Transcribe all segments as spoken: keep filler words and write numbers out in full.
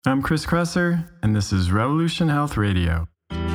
I'm Chris Kresser, and this is Revolution Health Radio.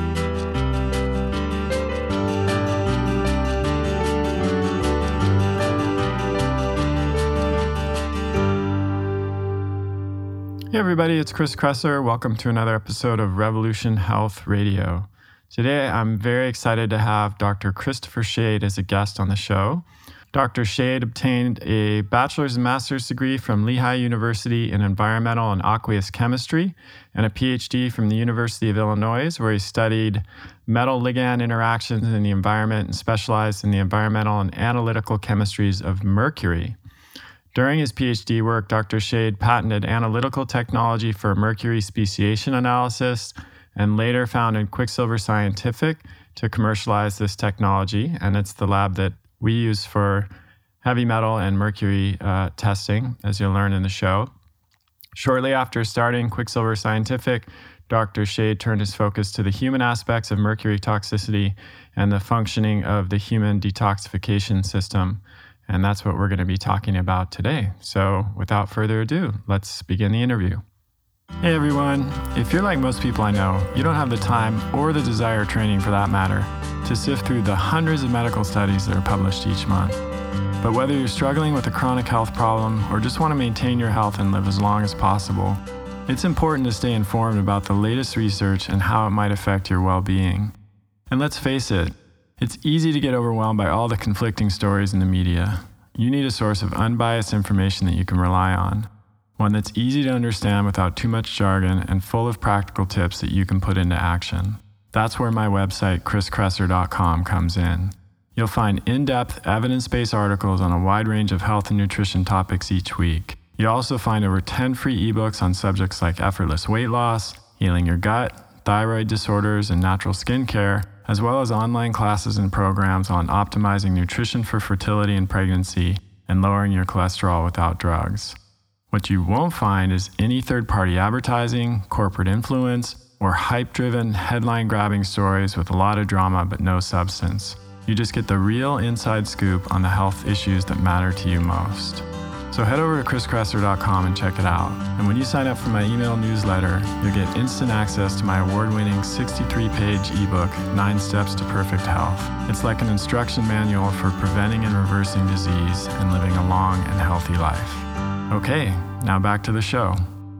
Hey everybody, it's Chris Kresser. Welcome to another episode of Revolution Health Radio. Today, I'm very excited to have Doctor Christopher Shade as a guest on the show. Doctor Shade obtained a bachelor's and master's degree from Lehigh University in environmental and aqueous chemistry and a P H D from the University of Illinois, where he studied metal ligand interactions in the environment and specialized in the environmental and analytical chemistries of mercury. During his P H D work, Doctor Shade patented analytical technology for mercury speciation analysis and later founded Quicksilver Scientific to commercialize this technology, and it's the lab that we use for heavy metal and mercury uh, testing, as you'll learn in the show. Shortly after starting Quicksilver Scientific, Doctor Shade turned his focus to the human aspects of mercury toxicity and the functioning of the human detoxification system. And that's what we're going to be talking about today. So without further ado, let's begin the interview. Hey everyone, if you're like most people I know, you don't have the time or the desire or training for that matter to sift through the hundreds of medical studies that are published each month. But whether you're struggling with a chronic health problem or just want to maintain your health and live as long as possible, it's important to stay informed about the latest research and how it might affect your well-being. And let's face it, it's easy to get overwhelmed by all the conflicting stories in the media. You need a source of unbiased information that you can rely on. One that's easy to understand without too much jargon and full of practical tips that you can put into action. That's where my website, chris kresser dot com, comes in. You'll find in-depth, evidence-based articles on a wide range of health and nutrition topics each week. You'll also find over ten free ebooks on subjects like effortless weight loss, healing your gut, thyroid disorders, and natural skincare, as well as online classes and programs on optimizing nutrition for fertility and pregnancy and lowering your cholesterol without drugs. What you won't find is any third-party advertising, corporate influence, or hype-driven, headline-grabbing stories with a lot of drama but no substance. You just get the real inside scoop on the health issues that matter to you most. So head over to chris kresser dot com and check it out. And when you sign up for my email newsletter, you'll get instant access to my award-winning sixty-three page ebook, Nine Steps to Perfect Health. It's like an instruction manual for preventing and reversing disease and living a long and healthy life. Okay, now back to the show.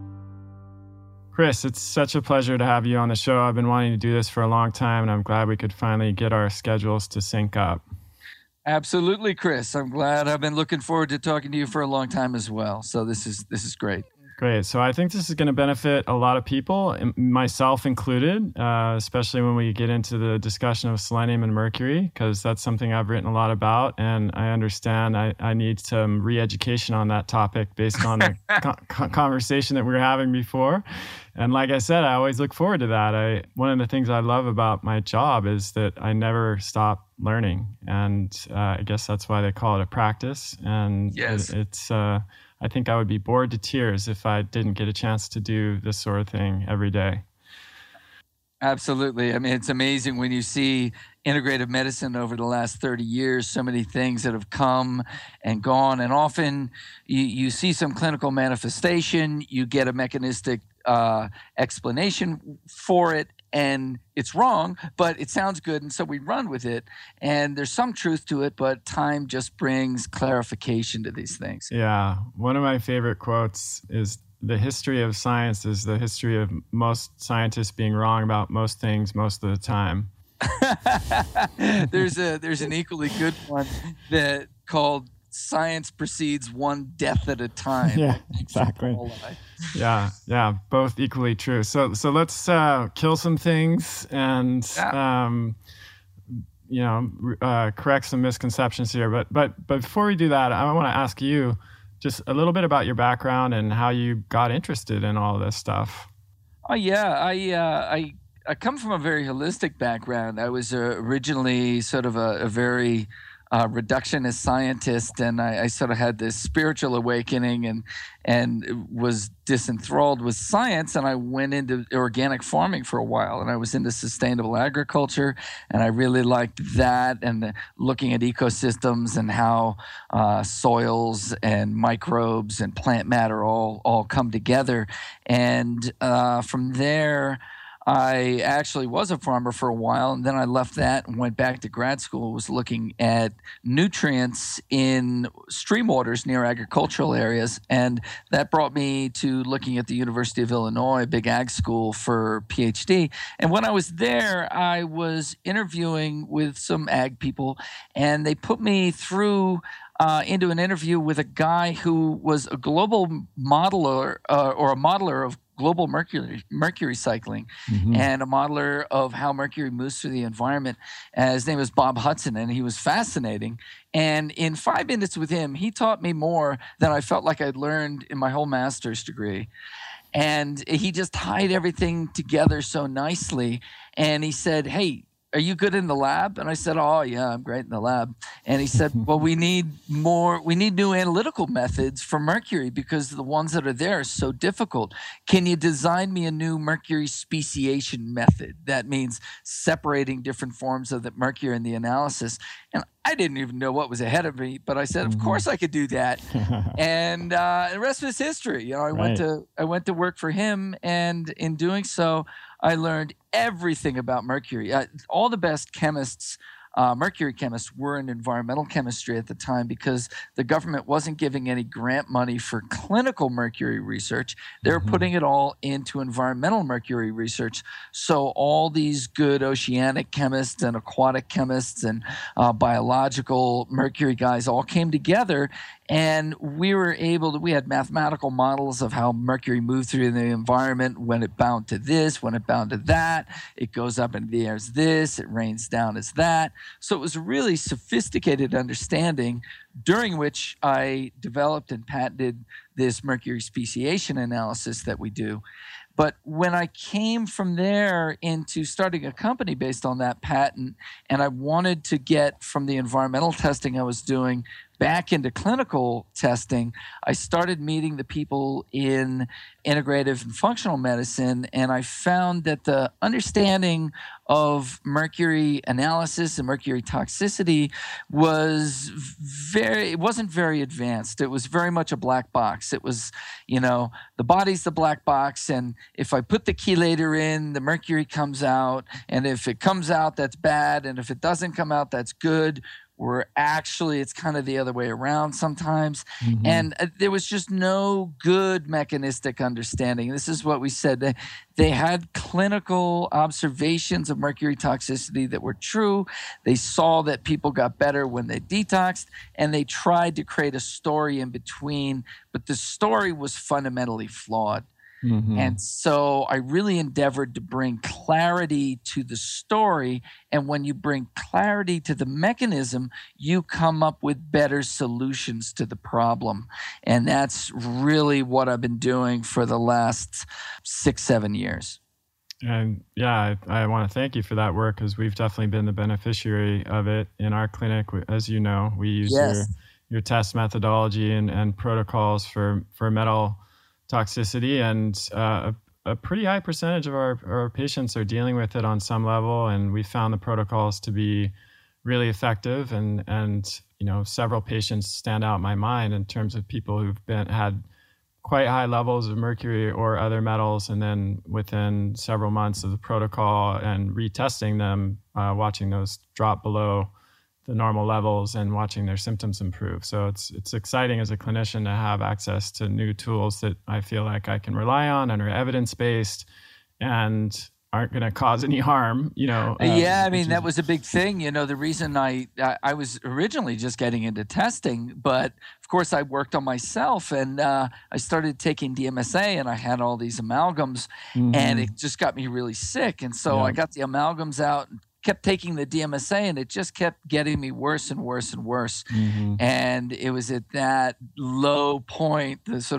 Chris, it's such a pleasure to have you on the show. I've been wanting to do this for a long time, and I'm glad we could finally get our schedules to sync up. Absolutely, Chris. I'm glad. I've been looking forward to talking to you for a long time as well. So this is this is great. Great. So I think this is going to benefit a lot of people, myself included, uh, especially when we get into the discussion of selenium and mercury, because that's something I've written a lot about. And I understand I, I need some re-education on that topic based on the co- conversation that we were having before. And like I said, I always look forward to that. I One of the things I love about my job is that I never stop learning. And uh, I guess that's why they call it a practice. And yes. it, it's... Uh, I think I would be bored to tears if I didn't get a chance to do this sort of thing every day. Absolutely. I mean, it's amazing when you see integrative medicine over the last thirty years, so many things that have come and gone. And often you, you see some clinical manifestation, you get a mechanistic uh, explanation for it, and it's wrong, but it sounds good, and so we run with it. And there's some truth to it, but time just brings clarification to these things. Yeah. One of my favorite quotes is, the history of science is the history of most scientists being wrong about most things most of the time. there's a there's an equally good one that called Science Proceeds One Death at a Time. Yeah, exactly. Yeah, yeah, both equally true. So so let's uh, kill some things and yeah. um, you know uh, correct some misconceptions here. But but but before we do that, I want to ask you just a little bit about your background and how you got interested in all this stuff. Oh yeah, I uh, I I come from a very holistic background. I was uh, originally sort of a, a very uh, reductionist scientist, and I, I sort of had this spiritual awakening and and was disenthralled with science, and I went into organic farming for a while, and I was into sustainable agriculture, and I really liked that, and the, looking at ecosystems and how uh, soils and microbes and plant matter all all come together, and uh, from there. I actually was a farmer for a while, and then I left that and went back to grad school, was looking at nutrients in stream waters near agricultural areas. And that brought me to looking at the University of Illinois, big ag school, for PhD. And when I was there, I was interviewing with some ag people, and they put me through Uh, into an interview with a guy who was a global modeler uh, or a modeler of global mercury mercury cycling Mm-hmm. and a modeler of how mercury moves through the environment. Uh, his name was Bob Hudson, and he was fascinating. And in five minutes with him, he taught me more than I felt like I'd learned in my whole master's degree. And he just tied everything together so nicely. And he said, "Hey, are you good in the lab?" And I said, "Oh, yeah, I'm great in the lab." And he said, "Well, we need more, we need new analytical methods for mercury because the ones that are there are so difficult. Can you design me a new mercury speciation method?" That means separating different forms of the mercury in the analysis. And I didn't even know what was ahead of me, but I said, "Of Mm-hmm. course I could do that." And uh, the rest was history. You know, I went Right. to I went to work for him, and in doing so, I learned everything about mercury. Uh, all the best chemists, uh, mercury chemists, were in environmental chemistry at the time because the government wasn't giving any grant money for clinical mercury research. They were Mm-hmm. putting it all into environmental mercury research. So all these good oceanic chemists and aquatic chemists and uh, biological mercury guys all came together, and we were able to, we had mathematical models of how mercury moved through the environment, when it bound to this, when it bound to that, it goes up into the air as this, it rains down as that. So it was a really sophisticated understanding, during which I developed and patented this mercury speciation analysis that we do. But when I came from there into starting a company based on that patent, and I wanted to get from the environmental testing I was doing back into clinical testing, I started meeting the people in integrative and functional medicine, and I found that the understanding of mercury analysis and mercury toxicity was very, it wasn't very advanced. It was very much a black box. It was, you know, the body's the black box, and if I put the chelator in, the mercury comes out, and if it comes out, that's bad, and if it doesn't come out, that's good. Where actually it's kind of the other way around sometimes. Mm-hmm. And uh, there was just no good mechanistic understanding. This is what we said. They, they had clinical observations of mercury toxicity that were true. They saw that people got better when they detoxed, and they tried to create a story in between, but the story was fundamentally flawed. Mm-hmm. And so I really endeavored to bring clarity to the story. And when you bring clarity to the mechanism, you come up with better solutions to the problem. And that's really what I've been doing for the last six, seven years. And yeah, I, I want to thank you for that work, because we've definitely been the beneficiary of it in our clinic. We- As you know, we use Yes. your your test methodology and, and protocols for, for metal toxicity, and uh, a, a pretty high percentage of our, our patients are dealing with it on some level, and we found the protocols to be really effective, and and you know, several patients stand out in my mind in terms of people who've been had quite high levels of mercury or other metals, and then within several months of the protocol and retesting them, uh, watching those drop below the normal levels and watching their symptoms improve. So it's it's exciting as a clinician to have access to new tools that I feel like I can rely on and are evidence-based and aren't going to cause any harm, you know. Uh, um, yeah, I which mean, is- that was a big thing. You know, the reason I, I I was originally just getting into testing, but of course I worked on myself, and uh, I started taking D M S A, and I had all these amalgams, and Mhm. it just got me really sick. And so Yeah. I got the amalgams out and kept taking the D M S A, and it just kept getting me worse and worse and worse. Mhm. And it was at that low point, the sort of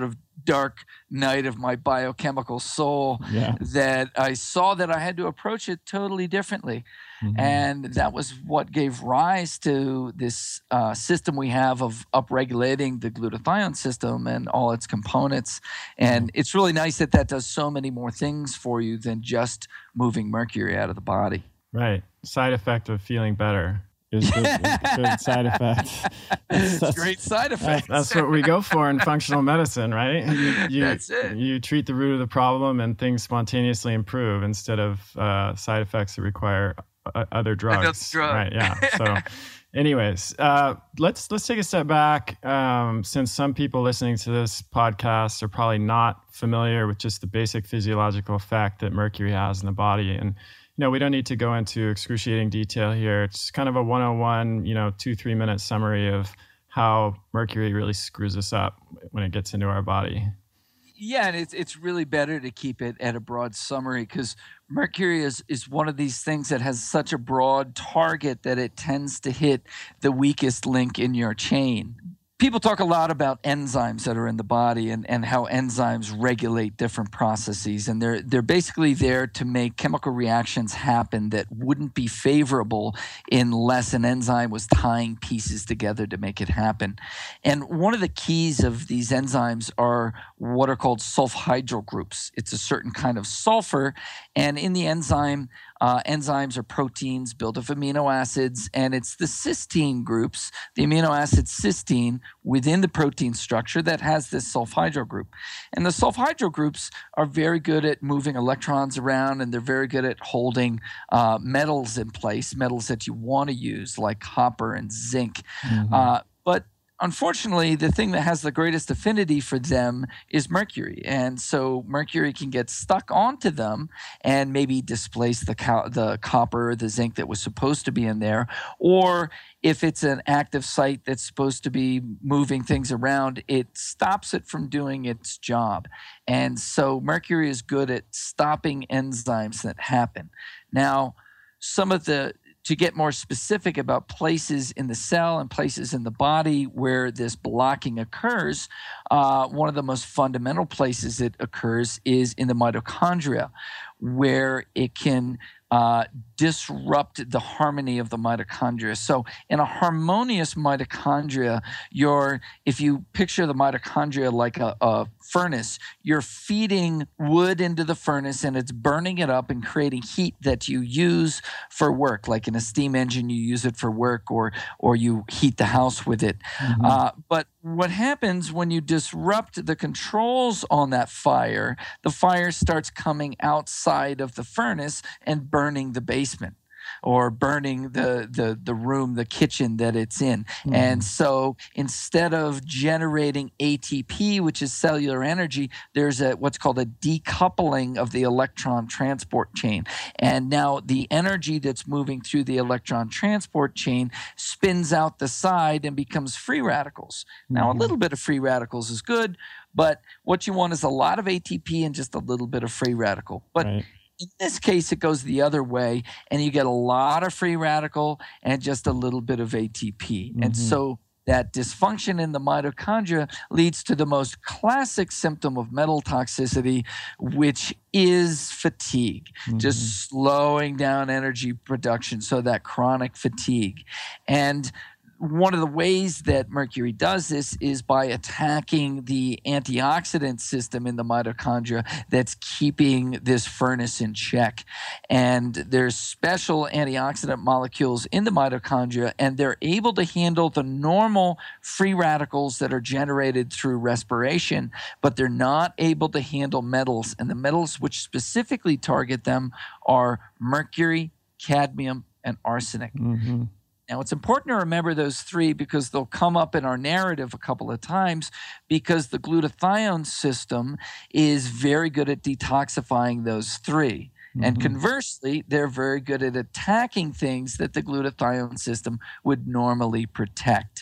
dark night of my biochemical soul Yeah. that I saw that I had to approach it totally differently. Mm-hmm. And that was what gave rise to this uh, system we have of upregulating the glutathione system and all its components. And Mm-hmm. it's really nice that that does so many more things for you than just moving mercury out of the body. Right. Side effect of feeling better is good, is good side effect. It's That's- great side effects. That's what we go for in functional medicine, right? You, you, That's it. You treat the root of the problem and things spontaneously improve instead of uh, side effects that require uh, other drugs. Another drug. Right, yeah. So anyways, uh, let's let's take a step back. Um, since some people listening to this podcast are probably not familiar with just the basic physiological effect that mercury has in the body. And you know, we don't need to go into excruciating detail here. It's kind of a one oh one, you know, two, three minute summary of how mercury really screws us up when it gets into our body. Yeah, and it's it's really better to keep it at a broad summary because mercury is, is one of these things that has such a broad target that it tends to hit the weakest link in your chain. People talk a lot about enzymes that are in the body and, and how enzymes regulate different processes. And they're they're basically there to make chemical reactions happen that wouldn't be favorable unless an enzyme was tying pieces together to make it happen. And one of the keys of these enzymes are what are called sulfhydryl groups. It's a certain kind of sulfur. And in the enzyme, Uh, enzymes are proteins built of amino acids, and it's the cysteine groups, the amino acid cysteine within the protein structure that has this sulfhydryl group. And the sulfhydryl groups are very good at moving electrons around, and they're very good at holding uh, metals in place, metals that you want to use like copper and zinc. Mm-hmm. Uh, but Unfortunately, the thing that has the greatest affinity for them is mercury. And so mercury can get stuck onto them and maybe displace the, co- the copper, the zinc that was supposed to be in there. Or if it's an active site that's supposed to be moving things around, it stops it from doing its job. And so mercury is good at stopping enzymes that happen. Now, some of the to get more specific about places in the cell and places in the body where this blocking occurs, uh, one of the most fundamental places it occurs is in the mitochondria, where it can uh, disrupt the harmony of the mitochondria. So in a harmonious mitochondria, you're, if you picture the mitochondria like a, a furnace, you're feeding wood into the furnace and it's burning it up and creating heat that you use for work. Like in a steam engine, you use it for work, or or you heat the house with it. Mm-hmm. Uh, but what happens when you disrupt the controls on that fire, the fire starts coming outside of the furnace and burning the basement, or burning the, the, the room, the kitchen that it's in. Mm-hmm. And so instead of generating A T P, which is cellular energy, there's a what's called a decoupling of the electron transport chain. And now the energy that's moving through the electron transport chain spins out the side and becomes free radicals. Mm-hmm. Now, a little bit of free radicals is good, but what you want is a lot of A T P and just a little bit of free radical. But right. In this case, it goes the other way, and you get a lot of free radical and just a little bit of A T P. Mm-hmm. And so that dysfunction in the mitochondria leads to the most classic symptom of metal toxicity, which is fatigue, mm-hmm. just slowing down energy production, so that chronic fatigue. And one of the ways that mercury does this is by attacking the antioxidant system in the mitochondria that's keeping this furnace in check. And there's special antioxidant molecules in the mitochondria, and they're able to handle the normal free radicals that are generated through respiration, but they're not able to handle metals. And the metals which specifically target them are mercury, cadmium, and arsenic. Mm-hmm. Now, it's important to remember those three because they'll come up in our narrative a couple of times, because the glutathione system is very good at detoxifying those three. Mm-hmm. And conversely, they're very good at attacking things that the glutathione system would normally protect.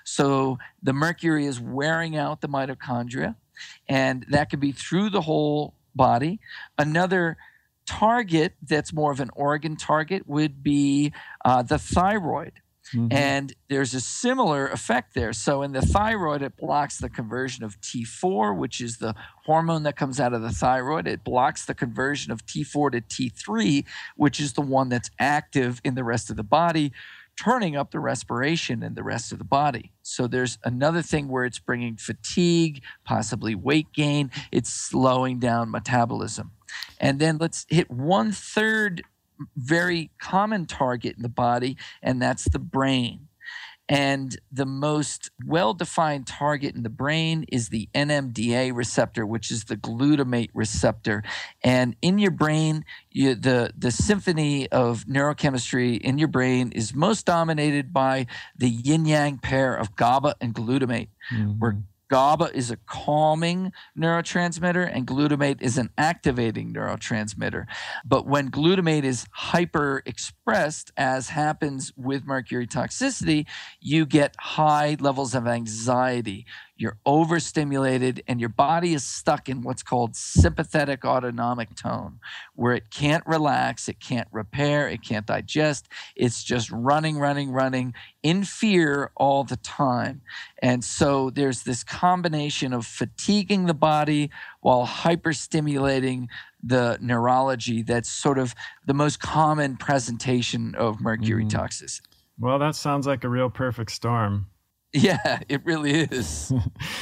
So the mercury is wearing out the mitochondria, and that could be through the whole body. Another target that's more of an organ target would be uh, the thyroid. Mm-hmm. And there's a similar effect there. So in the thyroid, it blocks the conversion of T four, which is the hormone that comes out of the thyroid. It blocks the conversion of T four to T three, which is the one that's active in the rest of the body, turning up the respiration in the rest of the body. So there's another thing where it's bringing fatigue, possibly weight gain. It's slowing down metabolism. And then let's hit one third very common target in the body, and that's the brain. And the most well-defined target in the brain is the N M D A receptor, which is the glutamate receptor. And in your brain, you, the, the symphony of neurochemistry in your brain is most dominated by the yin-yang pair of GABA and glutamate, mm-hmm. where GABA is a calming neurotransmitter and glutamate is an activating neurotransmitter. But when glutamate is hyper expressed, as happens with mercury toxicity, you get high levels of anxiety. You're overstimulated and your body is stuck in what's called sympathetic autonomic tone, where it can't relax, it can't repair, it can't digest. It's just running, running, running in fear all the time. And so there's this combination of fatiguing the body while hyperstimulating the neurology that's sort of the most common presentation of mercury mm-hmm. toxicity. Well, that sounds like a real perfect storm. Yeah, it really is.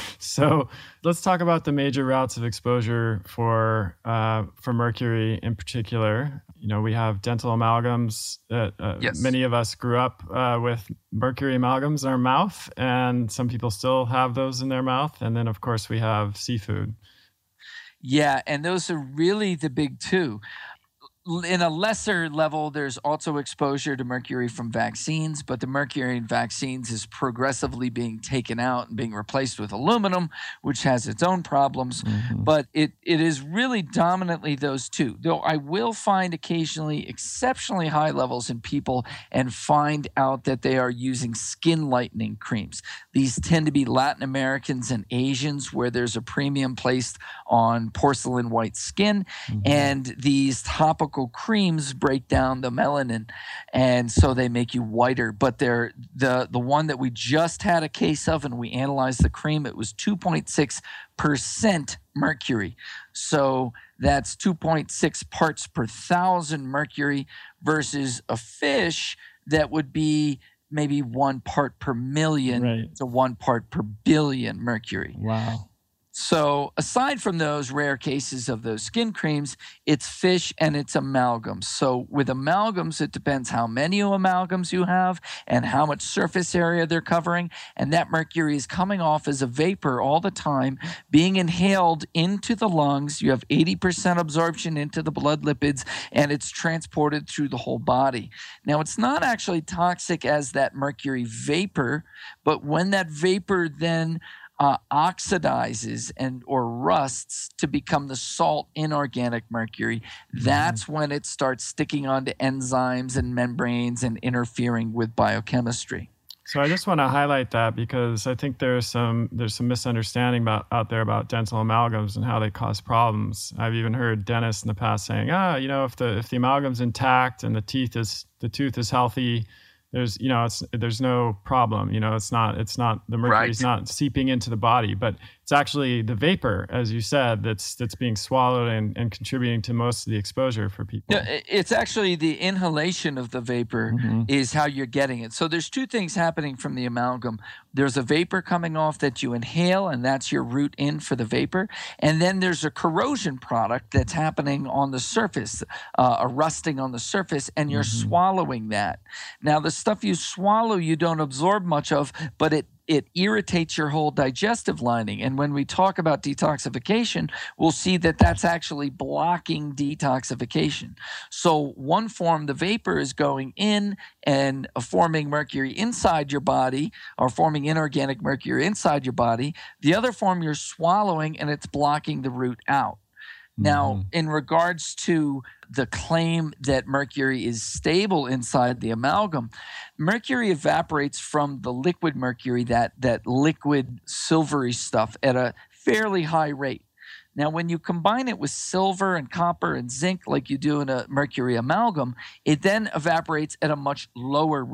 So let's talk about the major routes of exposure for uh, for mercury in particular. You know, we have dental amalgams. That, uh, yes. Many of us grew up uh, with mercury amalgams in our mouth, and some people still have those in their mouth. And then, of course, we have seafood. Yeah, and those are really the big two. In a lesser level, there's also exposure to mercury from vaccines, but the mercury in vaccines is progressively being taken out and being replaced with aluminum, which has its own problems. Mm-hmm. But it it is really dominantly those two, though I will find occasionally exceptionally high levels in people and find out that they are using skin lightening creams. These tend to be Latin Americans and Asians, where there's a premium placed on porcelain white skin, mm-hmm. and these topical creams break down the melanin, and so they make you whiter. But they're the the one that we just had a case of, and we analyzed the cream. It was two point six percent mercury. So that's two point six parts per thousand mercury versus a fish that would be maybe one part per million right. to one part per billion mercury. Wow. So aside from those rare cases of those skin creams, it's fish and it's amalgams. So with amalgams, it depends how many amalgams you have and how much surface area they're covering. And that mercury is coming off as a vapor all the time, being inhaled into the lungs. You have eighty percent absorption into the blood lipids, and it's transported through the whole body. Now, it's not actually toxic as that mercury vapor, but when that vapor then Uh, oxidizes and or rusts to become the salt inorganic mercury, that's mm-hmm. when it starts sticking onto enzymes and membranes and interfering with biochemistry. So I just want to highlight that because I think there's some there's some misunderstanding about out there about dental amalgams and how they cause problems. I've even heard dentists in the past saying, ah, you know, if the if the amalgam's intact and the teeth is the tooth is healthy, there's, you know, it's, there's no problem, you know, it's not, it's not, the mercury's right. not seeping into the body, but it's actually the vapor, as you said, that's, that's being swallowed and, and contributing to most of the exposure for people. No, it's actually the inhalation of the vapor mm-hmm. is how you're getting it. So there's two things happening from the amalgam. There's a vapor coming off that you inhale, and that's your route in for the vapor. And then there's a corrosion product that's happening on the surface, uh, a rusting on the surface, and you're mm-hmm. swallowing that. Now, the stuff you swallow, you don't absorb much of, but it it irritates your whole digestive lining. And when we talk about detoxification, we'll see that that's actually blocking detoxification. So one form, the vapor is going in and forming mercury inside your body, or forming inorganic mercury inside your body. The other form, you're swallowing and it's blocking the route out. Now, mm-hmm. in regards to the claim that mercury is stable inside the amalgam, mercury evaporates from the liquid mercury, that, that liquid silvery stuff, at a fairly high rate. Now, when you combine it with silver and copper and zinc like you do in a mercury amalgam, it then evaporates at a much lower rate.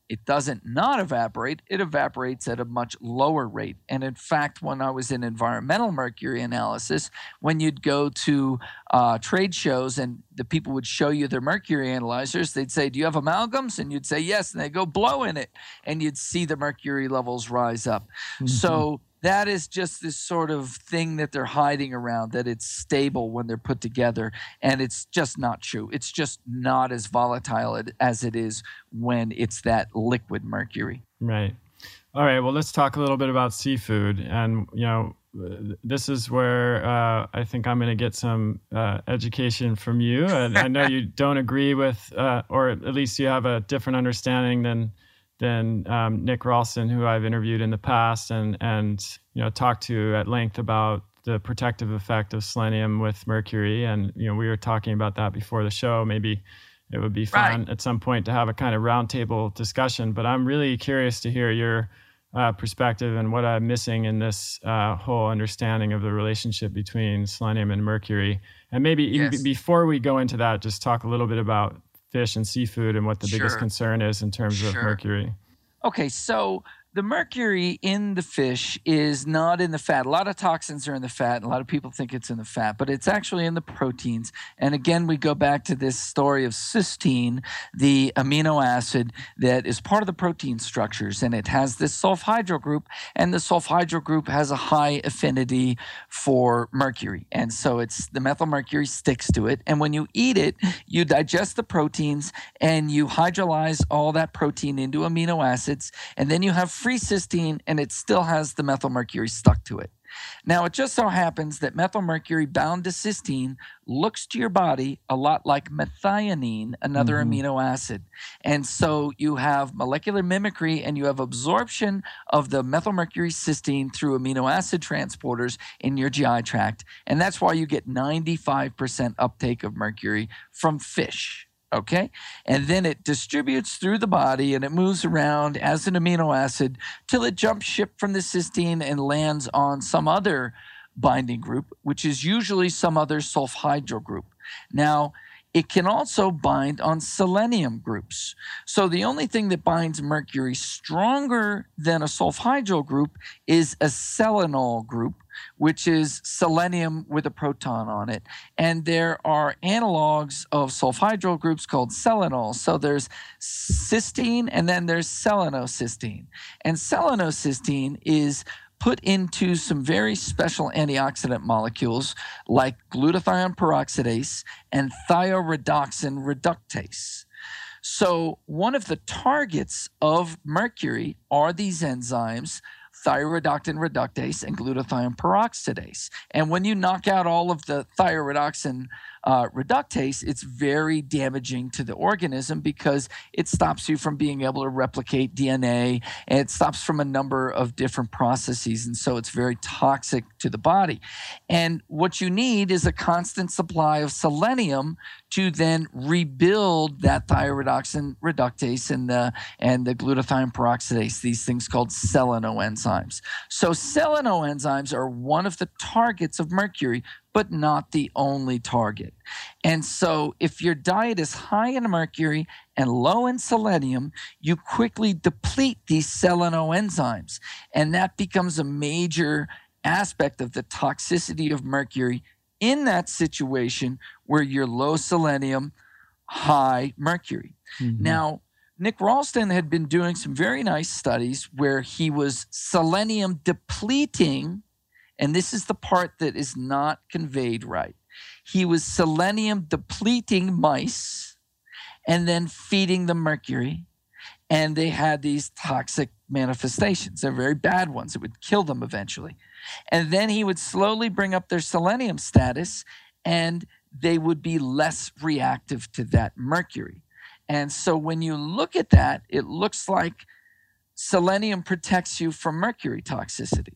It doesn't not evaporate. It evaporates at a much lower rate. And in fact, when I was in environmental mercury analysis, when you'd go to uh, trade shows and the people would show you their mercury analyzers, they'd say, do you have amalgams? And you'd say, yes. And they'd go, blow in it. And you'd see the mercury levels rise up. Mm-hmm. So that is just this sort of thing that they're hiding around, that it's stable when they're put together. And it's just not true. It's just not as volatile as it is when it's that liquid mercury. Right. All right. Well, let's talk a little bit about seafood. And, you know, this is where uh, I think I'm going to get some uh, education from you. And I know you don't agree with, uh, or at least you have a different understanding than than um, Nick Ralston, who I've interviewed in the past and, and you know, talked to at length about the protective effect of selenium with mercury. And, you know, we were talking about that before the show. Maybe it would be fun right. at some point to have a kind of roundtable discussion. But I'm really curious to hear your uh, perspective and what I'm missing in this uh, whole understanding of the relationship between selenium and mercury. And maybe even yes. b- before we go into that, just talk a little bit about fish and seafood and what the sure. biggest concern is in terms sure. of mercury. Okay, so the mercury in the fish is not in the fat. A lot of toxins are in the fat. And a lot of people think it's in the fat, but it's actually in the proteins. And again, we go back to this story of cysteine, the amino acid that is part of the protein structures. And it has this sulfhydryl group, and the sulfhydryl group has a high affinity for mercury. And so it's the methylmercury sticks to it. And when you eat it, you digest the proteins and you hydrolyze all that protein into amino acids. And then you have free cysteine, and it still has the methylmercury stuck to it. Now, it just so happens that methylmercury bound to cysteine looks to your body a lot like methionine, another mm-hmm. amino acid. And so you have molecular mimicry and you have absorption of the methylmercury cysteine through amino acid transporters in your G I tract. And that's why you get ninety-five percent uptake of mercury from fish. Okay, and then it distributes through the body and it moves around as an amino acid till it jumps ship from the cysteine and lands on some other binding group, which is usually some other sulfhydryl group. Now, it can also bind on selenium groups. So the only thing that binds mercury stronger than a sulfhydryl group is a selenol group, which is selenium with a proton on it. And there are analogs of sulfhydryl groups called selenols. So there's cysteine and then there's selenocysteine. And selenocysteine is put into some very special antioxidant molecules like glutathione peroxidase and thioredoxin reductase. So one of the targets of mercury are these enzymes, thioredoxin reductase and glutathione peroxidase. And when you knock out all of the thioredoxin uh, reductase, it's very damaging to the organism because it stops you from being able to replicate D N A, and it stops from a number of different processes. And so it's very toxic to the body. And what you need is a constant supply of selenium to then rebuild that thioredoxin reductase and the, and the glutathione peroxidase, these things called selenoenzymes. So selenoenzymes are one of the targets of mercury, but not the only target. And so if your diet is high in mercury and low in selenium, you quickly deplete these selenoenzymes. And that becomes a major aspect of the toxicity of mercury in that situation where you're low selenium, high mercury. Mm-hmm. Now, Nick Ralston had been doing some very nice studies where he was selenium depleting, and this is the part that is not conveyed right. He was selenium depleting mice and then feeding them mercury, and they had these toxic manifestations. They're very bad ones. It would kill them eventually. And then he would slowly bring up their selenium status, and they would be less reactive to that mercury. And so when you look at that, it looks like selenium protects you from mercury toxicity.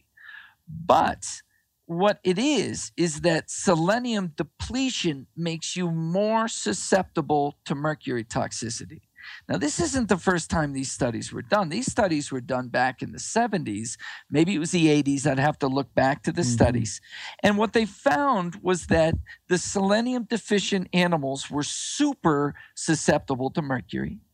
But what it is, is that selenium depletion makes you more susceptible to mercury toxicity. Now, this isn't the first time these studies were done. These studies were done back in the seventies. Maybe it was the eighties. I'd have to look back to the mm-hmm. studies. And what they found was that the selenium deficient animals were super susceptible to mercury.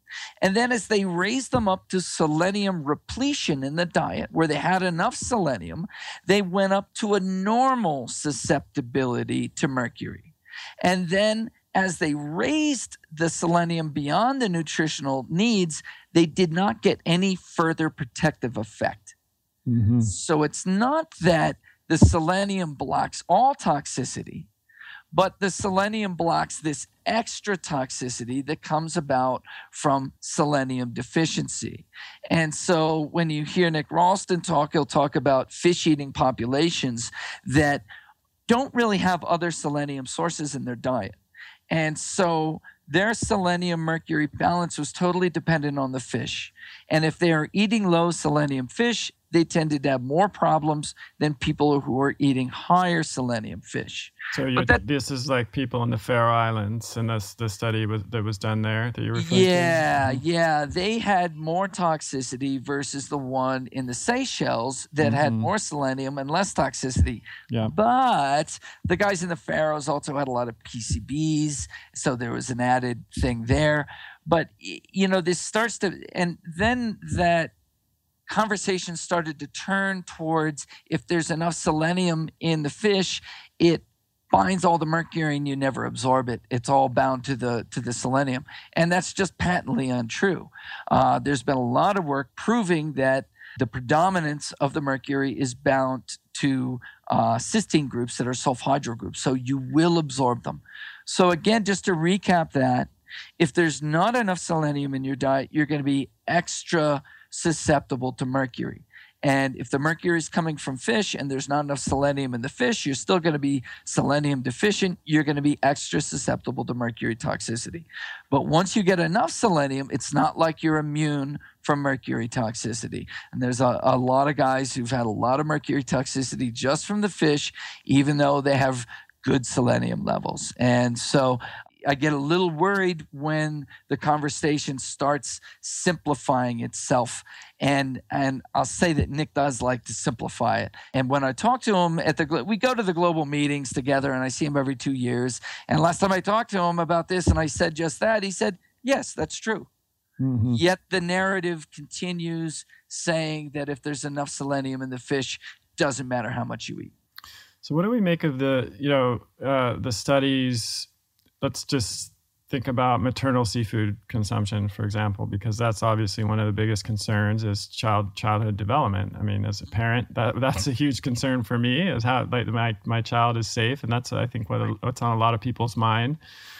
And then as they raised them up to selenium repletion in the diet, where they had enough selenium, they went up to a normal susceptibility to mercury. And then as they raised the selenium beyond the nutritional needs, they did not get any further protective effect. Mm-hmm. So it's not that the selenium blocks all toxicity, but the selenium blocks this extra toxicity that comes about from selenium deficiency. And so when you hear Nick Ralston talk, he'll talk about fish-eating populations that don't really have other selenium sources in their diet. And so their selenium mercury balance was totally dependent on the fish. And if they are eating low selenium fish, they tended to have more problems than people who are eating higher selenium fish. So you, that, this is like people in the Faroe Islands, and that's the study was, that was done there that you were referring yeah, to? Yeah, they had more toxicity versus the one in the Seychelles that mm-hmm. had more selenium and less toxicity. Yeah. But the guys in the Faroes also had a lot of P C Bs, so there was an added thing there. But, you know, this starts to, and then that conversation started to turn towards if there's enough selenium in the fish, it binds all the mercury and you never absorb it. It's all bound to the to the selenium. And that's just patently untrue. Uh, there's been a lot of work proving that the predominance of the mercury is bound to uh, cysteine groups that are sulfhydryl groups. So you will absorb them. So again, just to recap that, if there's not enough selenium in your diet, you're going to be extra susceptible to mercury. And if the mercury is coming from fish and there's not enough selenium in the fish, you're still going to be selenium deficient. You're going to be extra susceptible to mercury toxicity. But once you get enough selenium, it's not like you're immune from mercury toxicity. And there's a, a lot of guys who've had a lot of mercury toxicity just from the fish, even though they have good selenium levels. And so I get a little worried when the conversation starts simplifying itself. And and I'll say that Nick does like to simplify it. And when I talk to him at the, we go to the global meetings together and I see him every two years. And last time I talked to him about this and I said just that, he said, yes, that's true. Mm-hmm. Yet the narrative continues saying that if there's enough selenium in the fish, doesn't matter how much you eat. So what do we make of the, you know, uh, the studies? Let's just think about maternal seafood consumption, for example, because that's obviously one of the biggest concerns is child childhood development. I mean, as a parent, that that's a huge concern for me, is how like my my child is safe, and that's I think what what's on a lot of people's mind.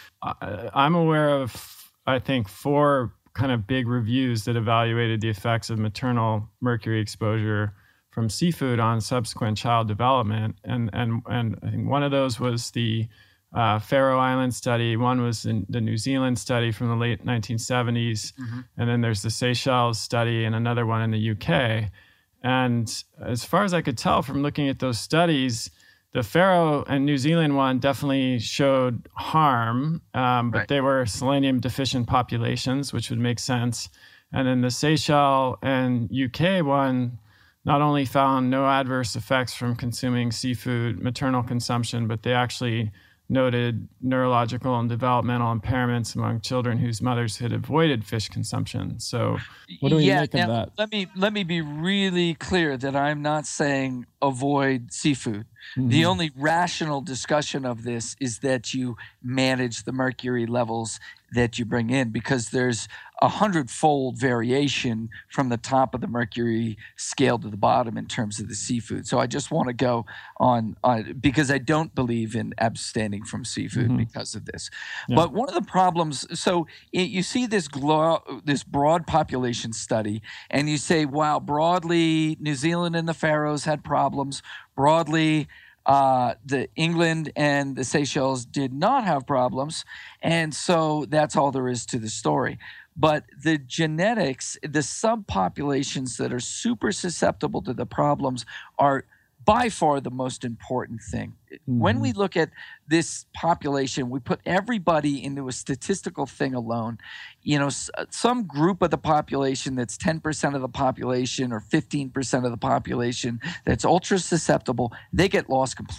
I, I'm aware of I think four kind of big reviews that evaluated the effects of maternal mercury exposure from seafood on subsequent child development, and and and I think one of those was the Uh, Faroe Island study. One was in the New Zealand study from the late nineteen seventies. Mm-hmm. And then there's the Seychelles study and another one in the U K. And as far as I could tell from looking at those studies, the Faroe and New Zealand one definitely showed harm, um, but right. they were selenium deficient populations, which would make sense. And then the Seychelles and U K one not only found no adverse effects from consuming seafood, maternal consumption, but they actually noted neurological and developmental impairments among children whose mothers had avoided fish consumption. So what do we yeah, make of now, that? Let me let me be really clear that I'm not saying avoid seafood. Mm-hmm. The only rational discussion of this is that you manage the mercury levels that you bring in, because there's a hundredfold variation from the top of the mercury scale to the bottom in terms of the seafood. So I just want to go on, on because I don't believe in abstaining from seafood mm-hmm. because of this. Yeah. But one of the problems, so it, you see this glo- this broad population study, and you say, wow, broadly, New Zealand and the Faroes had problems. Broadly, Uh, the England and the Seychelles did not have problems, and so that's all there is to the story. But the genetics, the subpopulations that are super susceptible to the problems are by far the most important thing. Mm-hmm. When we look at this population, we put everybody into a statistical thing alone. You know, some group of the population that's ten percent of the population or fifteen percent of the population that's ultra susceptible, they get lost completely.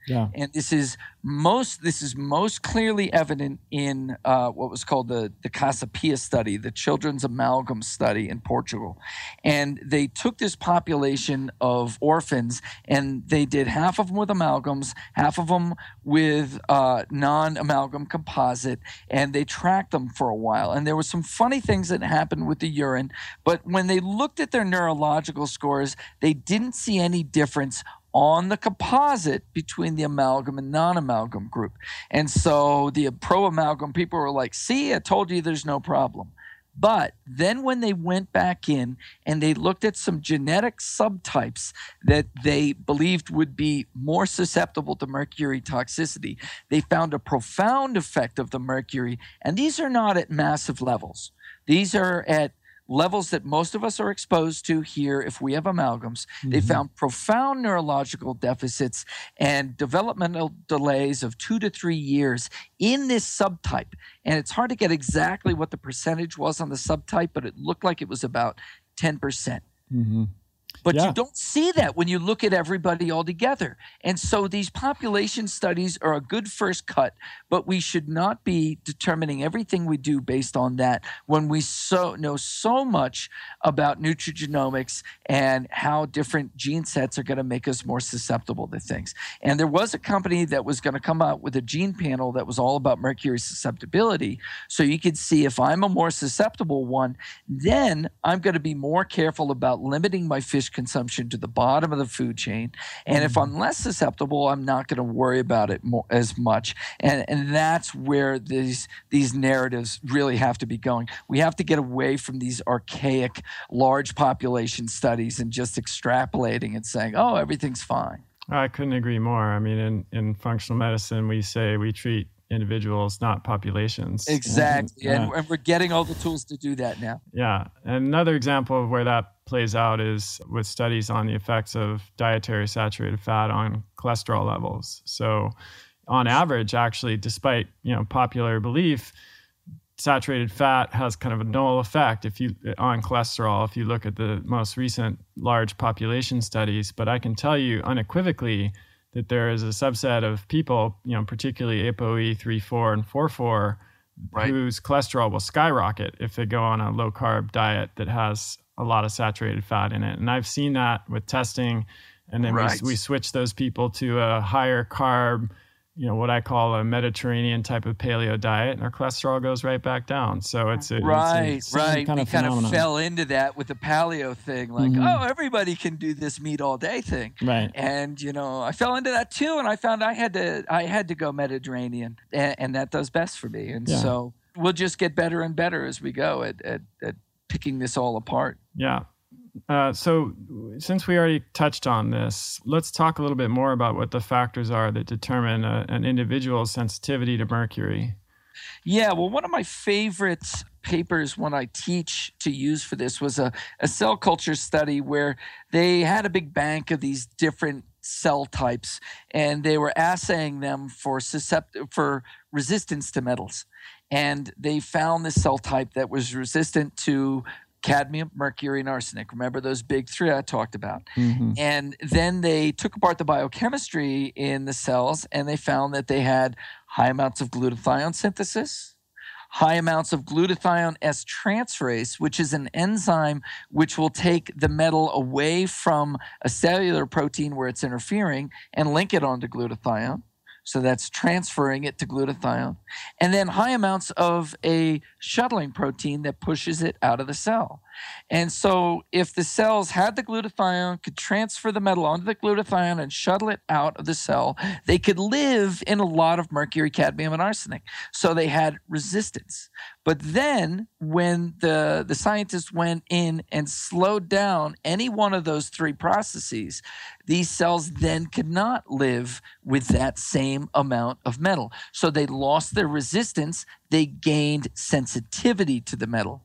Yeah. And this is most this is most clearly evident in uh, what was called the, the Casa Pia study, the Children's Amalgam study in Portugal. And they took this population of orphans and they did half of them with amalgams, half of them with uh, non-amalgam composite, and they tracked them for a while. And there were some funny things that happened with the urine, but when they looked at their neurological scores, they didn't see any difference on the composite between the amalgam and non-amalgam group. And so the pro-amalgam people were like, see, I told you there's no problem. But then when they went back in and they looked at some genetic subtypes that they believed would be more susceptible to mercury toxicity, they found a profound effect of the mercury. And these are not at massive levels. These are at levels that most of us are exposed to here if we have amalgams. Mm-hmm. They found profound neurological deficits and developmental delays of two to three years in this subtype. And it's hard to get exactly what the percentage was on the subtype, but it looked like it was about ten percent. Mm-hmm. But yeah. you don't see that when you look at everybody all together. And so these population studies are a good first cut, but we should not be determining everything we do based on that when we so know so much about nutrigenomics and how different gene sets are going to make us more susceptible to things. And there was a company that was going to come out with a gene panel that was all about mercury susceptibility. So you could see if I'm a more susceptible one, then I'm going to be more careful about limiting my fish consumption to the bottom of the food chain. And mm-hmm. if I'm less susceptible, I'm not going to worry about it more, as much. And and that's where these these narratives really have to be going. We have to get away from these archaic large population studies and just extrapolating and saying, oh, everything's fine. I couldn't agree more. I mean, in, in functional medicine, we say we treat individuals, not populations. Exactly. And, and, and we're getting all the tools to do that now. Yeah. And another example of where that plays out is with studies on the effects of dietary saturated fat on cholesterol levels. So on average, actually, despite, you know, popular belief, saturated fat has kind of a null effect if you on cholesterol if you look at the most recent large population studies. But I can tell you unequivocally that there is a subset of people, you know, particularly A P O E three four and four four, right, whose cholesterol will skyrocket if they go on a low-carb diet that has a lot of saturated fat in it. And I've seen that with testing. And then right. we, we switch those people to a higher carb, you know, what I call a Mediterranean type of paleo diet, and our cholesterol goes right back down. So it's a, right, it's a right. kind we of kind phenomenon. of fell into that with the paleo thing, like, mm-hmm. oh, everybody can do this meat all day thing. Right. And you know, I fell into that too, and I found I had to, I had to go Mediterranean, and, and that does best for me. And yeah. so we'll just get better and better as we go at at, at picking this all apart. Yeah. Uh, so since we already touched on this, let's talk a little bit more about what the factors are that determine a, an individual's sensitivity to mercury. Yeah, well, one of my favorite papers when I teach to use for this was a, a cell culture study where they had a big bank of these different cell types, and they were assaying them for suscept- for resistance to metals. And they found this cell type that was resistant to cadmium, mercury, and arsenic. Remember those big three I talked about? Mm-hmm. And then they took apart the biochemistry in the cells, and they found that they had high amounts of glutathione synthesis, high amounts of glutathione S-transferase, which is an enzyme which will take the metal away from a cellular protein where it's interfering and link it onto glutathione. So that's transferring it to glutathione. And then high amounts of a shuttling protein that pushes it out of the cell. And so if the cells had the glutathione, could transfer the metal onto the glutathione and shuttle it out of the cell, they could live in a lot of mercury, cadmium, and arsenic. So they had resistance. But then when the, the scientists went in and slowed down any one of those three processes, these cells then could not live with that same amount of metal. So they lost their resistance, they gained sensitivity to the metal.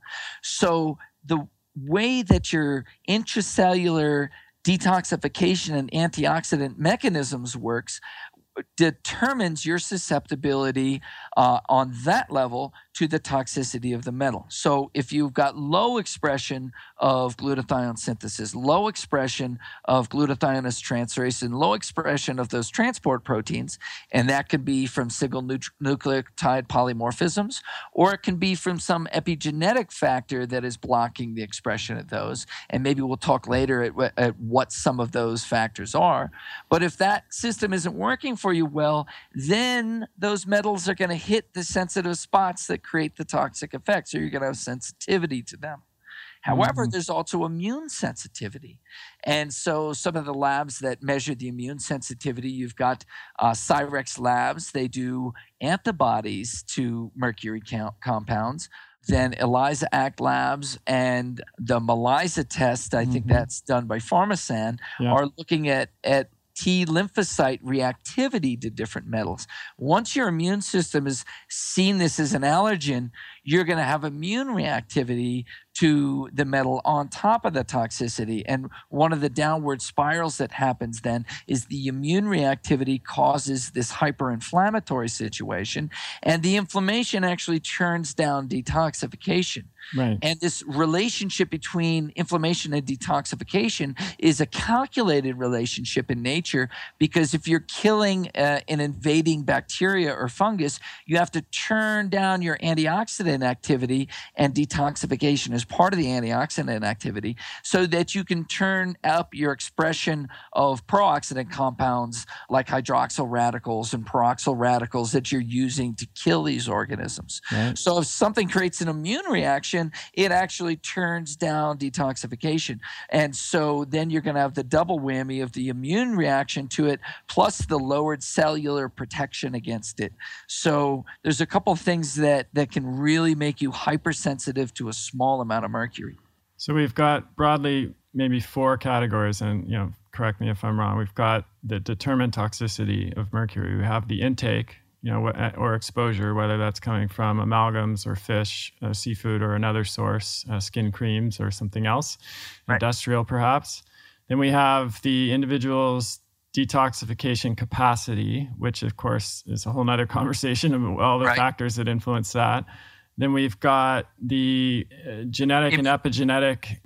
So the way that your intracellular detoxification and antioxidant mechanisms works determines your susceptibility uh, on that level to the toxicity of the metal. So if you've got low expression of glutathione synthesis, low expression of glutathionous transferase, and low expression of those transport proteins, and that could be from single nu- nucleotide polymorphisms, or it can be from some epigenetic factor that is blocking the expression of those. And maybe we'll talk later at, at what some of those factors are. But if that system isn't working for you well, then those metals are going to hit the sensitive spots that create the toxic effect. So you're going to have sensitivity to them. However, mm-hmm. there's also immune sensitivity. And so some of the labs that measure the immune sensitivity, you've got uh, Cyrex Labs. They do antibodies to mercury count compounds. Then ELISA Act Labs and the ELISA test, I mm-hmm. think that's done by Pharmasan, yeah. are looking at, at T lymphocyte reactivity to different metals. Once your immune system has seen this as an allergen, you're going to have immune reactivity to the metal on top of the toxicity. And one of the downward spirals that happens then is the immune reactivity causes this hyperinflammatory situation, and the inflammation actually churns down detoxification. Right. And this relationship between inflammation and detoxification is a calculated relationship in nature, because if you're killing uh, an invading bacteria or fungus, you have to turn down your antioxidant activity, and detoxification is part of the antioxidant activity, so that you can turn up your expression of pro-oxidant compounds like hydroxyl radicals and peroxyl radicals that you're using to kill these organisms. Right. So if something creates an immune reaction, it actually turns down detoxification. And so then you're going to have the double whammy of the immune reaction to it, plus the lowered cellular protection against it. So there's a couple of things that, that can really make you hypersensitive to a small amount of mercury. So we've got broadly maybe four categories, and you know, correct me if I'm wrong. We've got the determined toxicity of mercury. We have the intake, you know, or exposure, whether that's coming from amalgams or fish, uh, seafood, or another source, uh, skin creams or something else, right. Industrial perhaps. Then we have the individual's detoxification capacity, which of course is a whole nother conversation of all the right. factors that influence that. Then we've got the uh, genetic if, and epigenetic,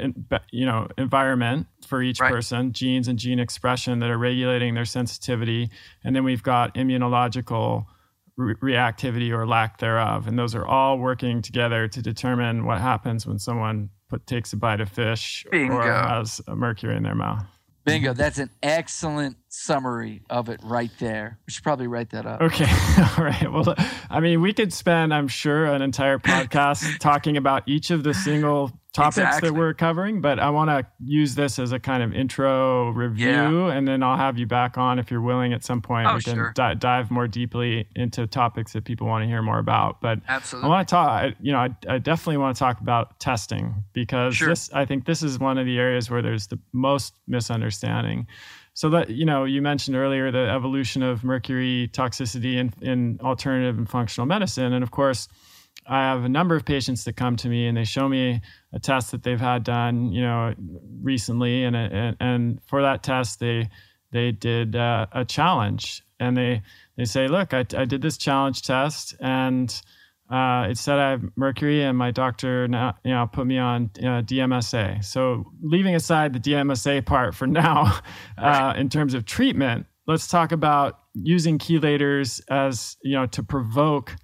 you know, environment for each right. person, genes and gene expression that are regulating their sensitivity. And then we've got immunological re- reactivity or lack thereof. And those are all working together to determine what happens when someone put, takes a bite of fish Bingo. Or has a mercury in their mouth. Bingo. That's an excellent summary of it right there. We should probably write that up. Okay. All right. Well, I mean, we could spend, I'm sure, an entire podcast talking about each of the single topics exactly. that we're covering, but I want to use this as a kind of intro review, yeah. and then I'll have you back on if you're willing at some point. Oh, we can sure. di- dive more deeply into topics that people want to hear more about. But Absolutely. I want to talk, you know, I, I definitely want to talk about testing, because sure. this, I think this is one of the areas where there's the most misunderstanding. So that, you know, you mentioned earlier the evolution of mercury toxicity in, in alternative and functional medicine. And of course, I have a number of patients that come to me and they show me a test that they've had done, you know, recently. And, and, and for that test, they, they did uh, a challenge, and they, they say, look, I, I did this challenge test, and Uh, it said I have mercury, and my doctor now, you know, put me on uh, D M S A. So leaving aside the D M S A part for now, uh, right. in terms of treatment, let's talk about using chelators as, you know, to provoke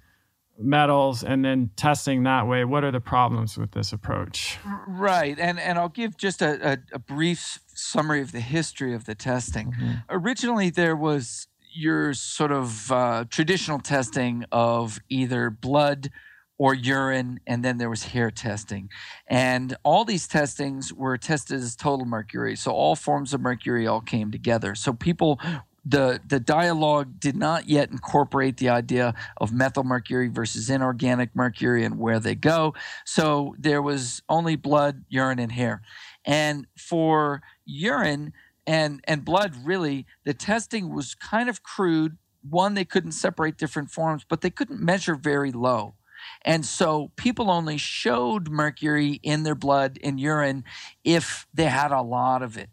metals and then testing that way. What are the problems with this approach? Right. And and I'll give just a, a, a brief summary of the history of the testing. Mm-hmm. Originally, there was your sort of uh, traditional testing of either blood or urine, and then there was hair testing. And all these testings were tested as total mercury. So all forms of mercury all came together. So people, the, the dialogue did not yet incorporate the idea of methyl mercury versus inorganic mercury and where they go. So there was only blood, urine, and hair. And for urine, And and blood, really, the testing was kind of crude. One, they couldn't separate different forms, but they couldn't measure very low. And so people only showed mercury in their blood and urine if they had a lot of it.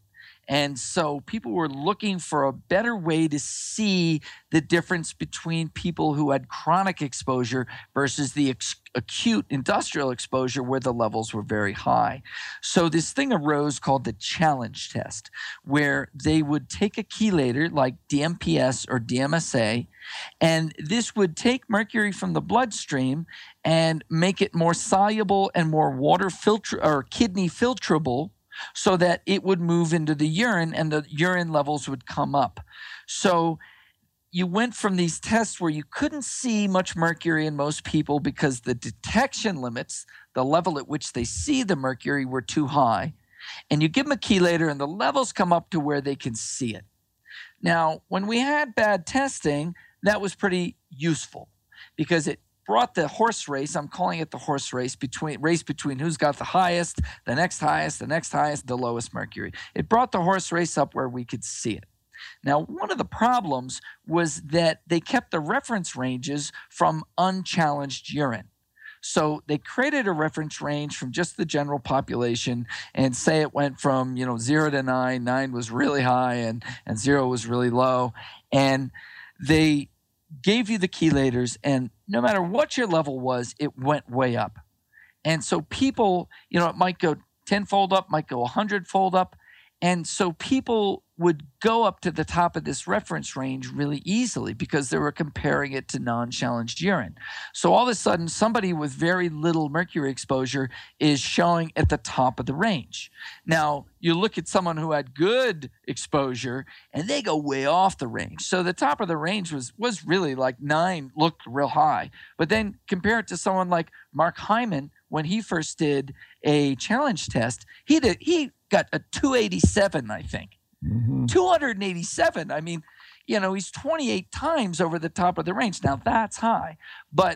And so people were looking for a better way to see the difference between people who had chronic exposure versus the ex- acute industrial exposure where the levels were very high. So this thing arose called the challenge test, where they would take a chelator like D M P S or D M S A, and this would take mercury from the bloodstream and make it more soluble and more water filter or kidney filterable, so that it would move into the urine and the urine levels would come up. So you went from these tests where you couldn't see much mercury in most people because the detection limits, the level at which they see the mercury, were too high. And you give them a chelator and the levels come up to where they can see it. Now, when we had bad testing, that was pretty useful because it brought the horse race, I'm calling it the horse race, between race between who's got the highest, the next highest, the next highest, the lowest mercury. It brought the horse race up where we could see it. Now, one of the problems was that they kept the reference ranges from unchallenged urine. So they created a reference range from just the general population and say it went from, you know, zero to nine, nine was really high and, and zero was really low. And they gave you the chelators, and no matter what your level was, it went way up. And so people, you know, it might go tenfold up, might go a hundredfold up. And so people would go up to the top of this reference range really easily because they were comparing it to non-challenged urine. So all of a sudden, somebody with very little mercury exposure is showing at the top of the range. Now, you look at someone who had good exposure, and they go way off the range. So the top of the range was, was really like nine, looked real high. But then compare it to someone like Mark Hyman, when he first did a challenge test, he did he got a two eighty-seven, I think. Mm-hmm. two eighty-seven. I mean, you know, he's twenty-eight times over the top of the range. Now, that's high. But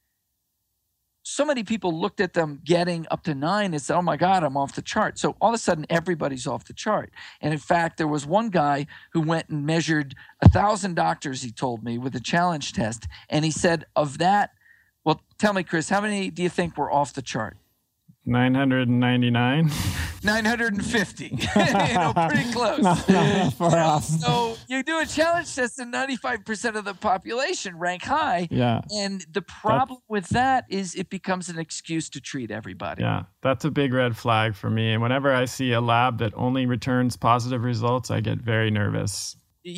so many people looked at them getting up to nine and said, oh, my God, I'm off the chart. So all of a sudden, everybody's off the chart. And in fact, there was one guy who went and measured one thousand doctors, he told me, with a challenge test. And he said, of that, well, tell me, Chris, how many do you think were off the chart? nine hundred ninety-nine. nine hundred fifty. You know, pretty close. No, no, far off. So you do a challenge test and ninety-five percent of the population rank high. Yeah. And the problem that's, with that is it becomes an excuse to treat everybody. Yeah, that's a big red flag for me. And whenever I see a lab that only returns positive results, I get very nervous.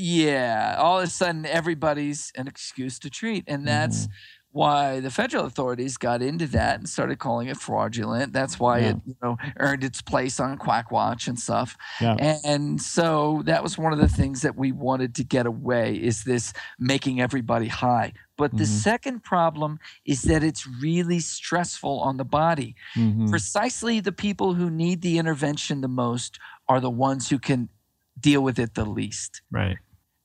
Yeah. All of a sudden, everybody's an excuse to treat. And that's mm-hmm. why the federal authorities got into that and started calling it fraudulent. That's why yeah. it, you know, earned its place on Quack Watch and stuff. Yeah. And, and so that was one of the things that we wanted to get away, is this making everybody high. But the mm-hmm. second problem is that it's really stressful on the body. Mm-hmm. Precisely the people who need the intervention the most are the ones who can deal with it the least. Right.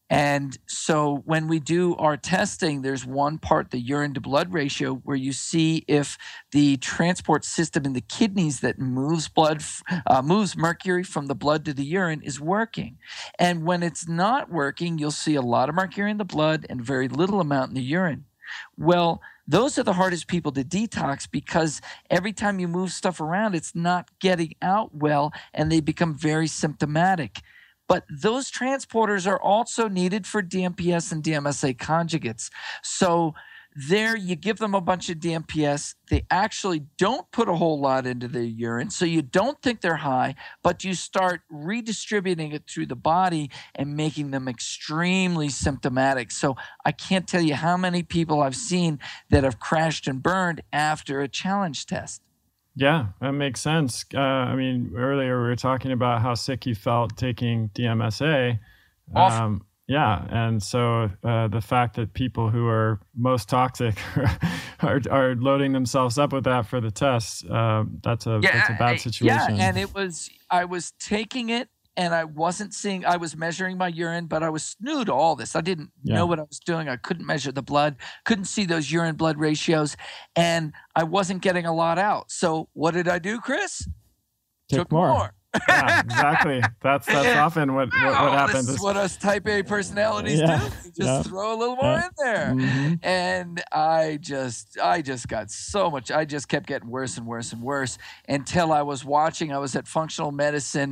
And so when we do our testing, there's one part, the urine to blood ratio, where you see if the transport system in the kidneys that moves blood, uh, moves mercury from the blood to the urine is working. And when it's not working, you'll see a lot of mercury in the blood and very little amount in the urine. Well, those are the hardest people to detox because every time you move stuff around, it's not getting out well and they become very symptomatic. But those transporters are also needed for D M P S and D M S A conjugates. So there you give them a bunch of D M P S. They actually don't put a whole lot into their urine, so you don't think they're high, but you start redistributing it through the body and making them extremely symptomatic. So I can't tell you how many people I've seen that have crashed and burned after a challenge test. Yeah, that makes sense. Uh, I mean, earlier we were talking about how sick you felt taking D M S A. Um, yeah, and so uh, the fact that people who are most toxic are, are loading themselves up with that for the test, uh, that's a yeah, that's a bad situation. Yeah, and it was, I was taking it and I wasn't seeing, I was measuring my urine, but I was new to all this. I didn't yeah. know what I was doing. I couldn't measure the blood, couldn't see those urine blood ratios, and I wasn't getting a lot out. So what did I do, Chris? Take Took more. more. Yeah, exactly. That's that's often what what, what oh, happens. This is what us type A personalities yeah. do. We just yeah. throw a little more yeah. in there. Mm-hmm. And I just I just got so much. I just kept getting worse and worse and worse until I was watching. I was at functional medicine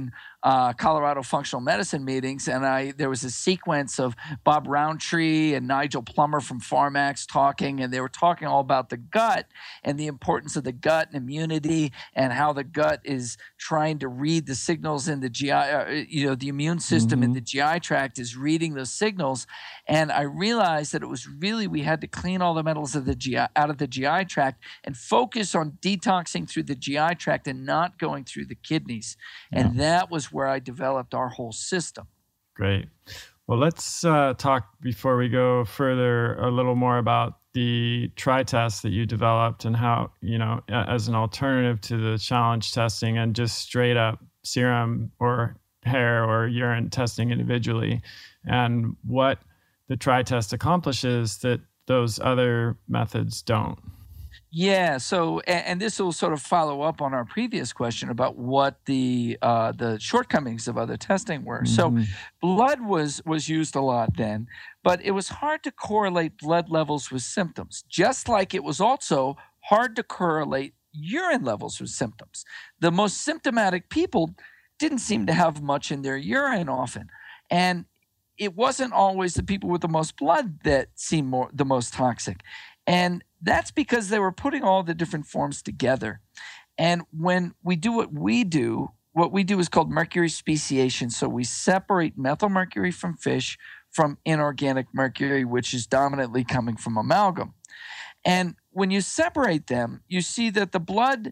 uh, Colorado functional medicine meetings, and I there was a sequence of Bob Roundtree and Nigel Plummer from Pharmax talking, and they were talking all about the gut and the importance of the gut and immunity, and how the gut is trying to read the signals in the G I, uh, you know, the immune system Mm-hmm. in the G I tract is reading those signals. And I realized that it was really, we had to clean all the metals of the G I, out of the G I tract and focus on detoxing through the G I tract and not going through the kidneys. Yeah. And that was where I developed our whole system. Great. Well, let's uh, talk before we go further a little more about the TriTest that you developed and how, you know, as an alternative to the challenge testing and just straight up serum or hair or urine testing individually, and what the TriTest accomplishes that those other methods don't. Yeah. So, and, and this will sort of follow up on our previous question about what the uh, the shortcomings of other testing were. Mm-hmm. So, blood was was used a lot then, but it was hard to correlate blood levels with symptoms, just like it was also hard to correlate urine levels with symptoms. The most symptomatic people didn't seem to have much in their urine often, and it wasn't always the people with the most blood that seemed more the most toxic. And that's because they were putting all the different forms together. And when we do what we do, what we do is called mercury speciation. So we separate methylmercury from fish from inorganic mercury, which is dominantly coming from amalgam. And when you separate them, you see that the blood,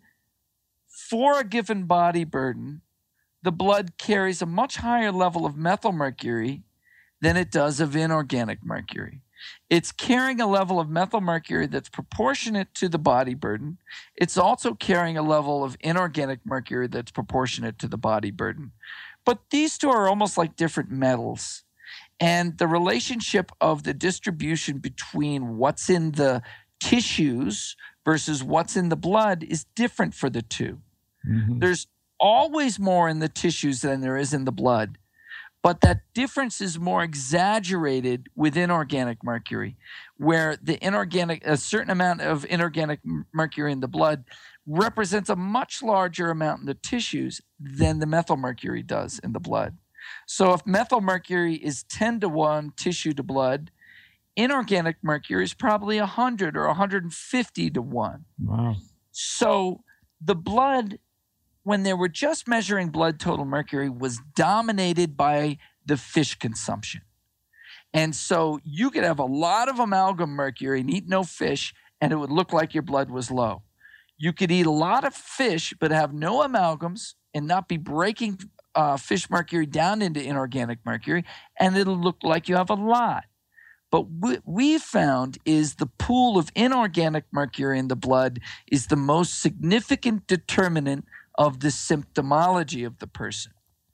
for a given body burden, the blood carries a much higher level of methylmercury than it does of inorganic mercury. It's carrying a level of methylmercury that's proportionate to the body burden. It's also carrying a level of inorganic mercury that's proportionate to the body burden. But these two are almost like different metals. And the relationship of the distribution between what's in the tissues versus what's in the blood is different for the two. Mm-hmm. There's always more in the tissues than there is in the blood. But that difference is more exaggerated with inorganic mercury, where the inorganic, a certain amount of inorganic mercury in the blood represents a much larger amount in the tissues than the methylmercury does in the blood. So if methylmercury is ten to one tissue to blood, inorganic mercury is probably one hundred or one hundred fifty to one. Wow. So the blood, when they were just measuring blood total mercury, was dominated by the fish consumption. And so you could have a lot of amalgam mercury and eat no fish, and it would look like your blood was low. You could eat a lot of fish but have no amalgams and not be breaking uh, fish mercury down into inorganic mercury, and it'll look like you have a lot. But what we found is the pool of inorganic mercury in the blood is the most significant determinant of the symptomology of the person.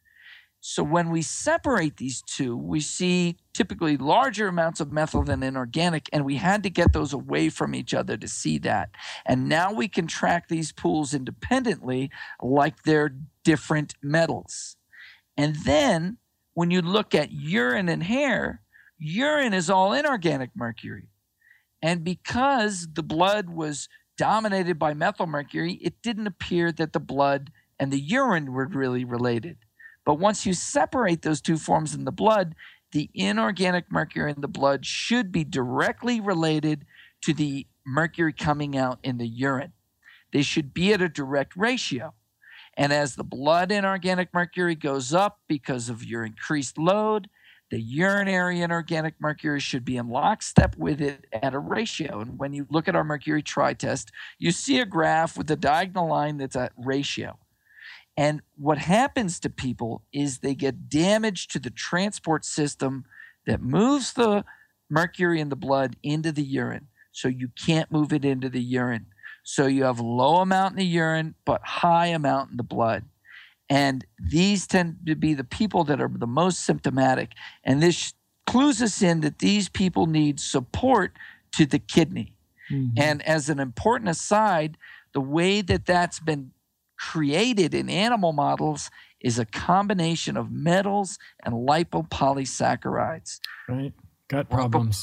So when we separate these two, we see typically larger amounts of methyl than inorganic, and we had to get those away from each other to see that. And now we can track these pools independently like they're different metals. And then when you look at urine and hair, urine is all inorganic mercury. And because the blood was dominated by methylmercury, it didn't appear that the blood and the urine were really related. But once you separate those two forms in the blood, the inorganic mercury in the blood should be directly related to the mercury coming out in the urine. They should be at a direct ratio. And as the blood inorganic mercury goes up because of your increased load, the urinary inorganic mercury should be in lockstep with it at a ratio. And when you look at our mercury TriTest, you see a graph with a diagonal line that's at ratio. And what happens to people is they get damage to the transport system that moves the mercury in the blood into the urine. So you can't move it into the urine. So you have low amount in the urine, but high amount in the blood. And these tend to be the people that are the most symptomatic. And this clues us in that these people need support to the kidney. Mm-hmm. And as an important aside, the way that that's been created in animal models is a combination of metals and lipopolysaccharides. Right. Gut problems.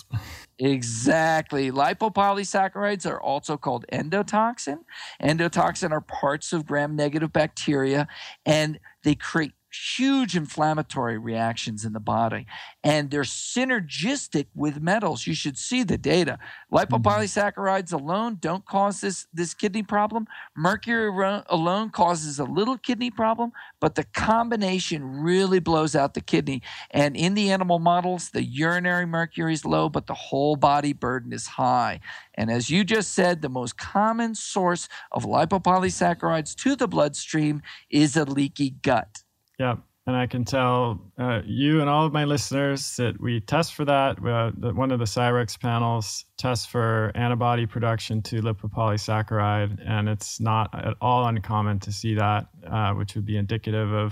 Exactly. Lipopolysaccharides are also called endotoxin. Endotoxin are parts of gram-negative bacteria, and they create huge inflammatory reactions in the body, and they're synergistic with metals. You should see the data. Lipopolysaccharides alone don't cause this, this kidney problem. Mercury ro- alone causes a little kidney problem, but the combination really blows out the kidney. And in the animal models, the urinary mercury is low, but the whole body burden is high. And as you just said, the most common source of lipopolysaccharides to the bloodstream is a leaky gut. Yeah, and I can tell uh, you and all of my listeners that we test for that. Uh, that one of the Cyrex panels tests for antibody production to lipopolysaccharide, and it's not at all uncommon to see that, uh, which would be indicative of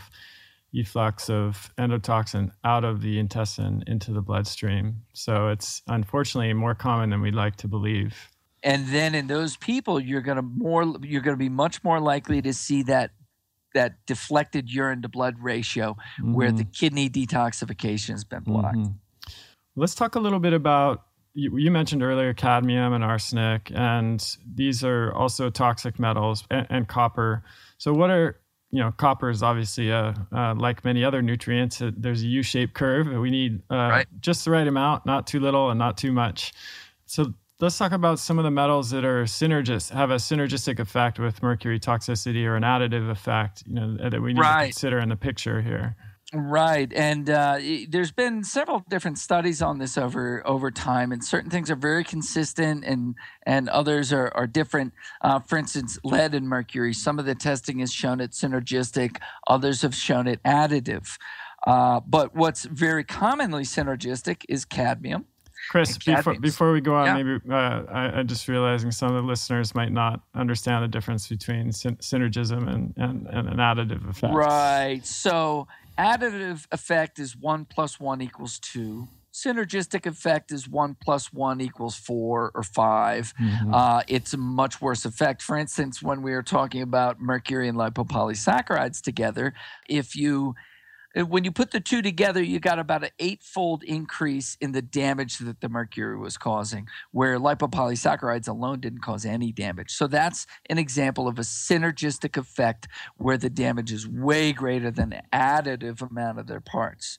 efflux of endotoxin out of the intestine into the bloodstream. So it's unfortunately more common than we'd like to believe. And then in those people, you're going to more you're going to be much more likely to see that that deflected urine to blood ratio, mm-hmm. where the kidney detoxification has been blocked. Mm-hmm. Let's talk a little bit about, you, you mentioned earlier cadmium and arsenic, and these are also toxic metals, and, and copper. So what are, you know, copper is obviously, a, uh, like many other nutrients, uh, there's a U-shaped curve. We need uh, right. just the right amount, not too little and not too much. So let's talk about some of the metals that are synergist, have a synergistic effect with mercury toxicity or an additive effect, you know, that we need right. to consider in the picture here. Right. And uh, there's been several different studies on this over over time, and certain things are very consistent and and others are, are different. Uh, for instance, lead and mercury, some of the testing has shown it synergistic, others have shown it additive. Uh, but what's very commonly synergistic is cadmium. Chris, before, before we go on, yeah. maybe uh, I, I'm just realizing some of the listeners might not understand the difference between syn- synergism and, and, and an additive effect. Right. So additive effect is one plus one equals two. Synergistic effect is one plus one equals four or five. Mm-hmm. Uh, it's a much worse effect. For instance, when we were talking about mercury and lipopolysaccharides together, if you When you put the two together, you got about an eightfold increase in the damage that the mercury was causing, where lipopolysaccharides alone didn't cause any damage. So that's an example of a synergistic effect where the damage is way greater than the additive amount of their parts.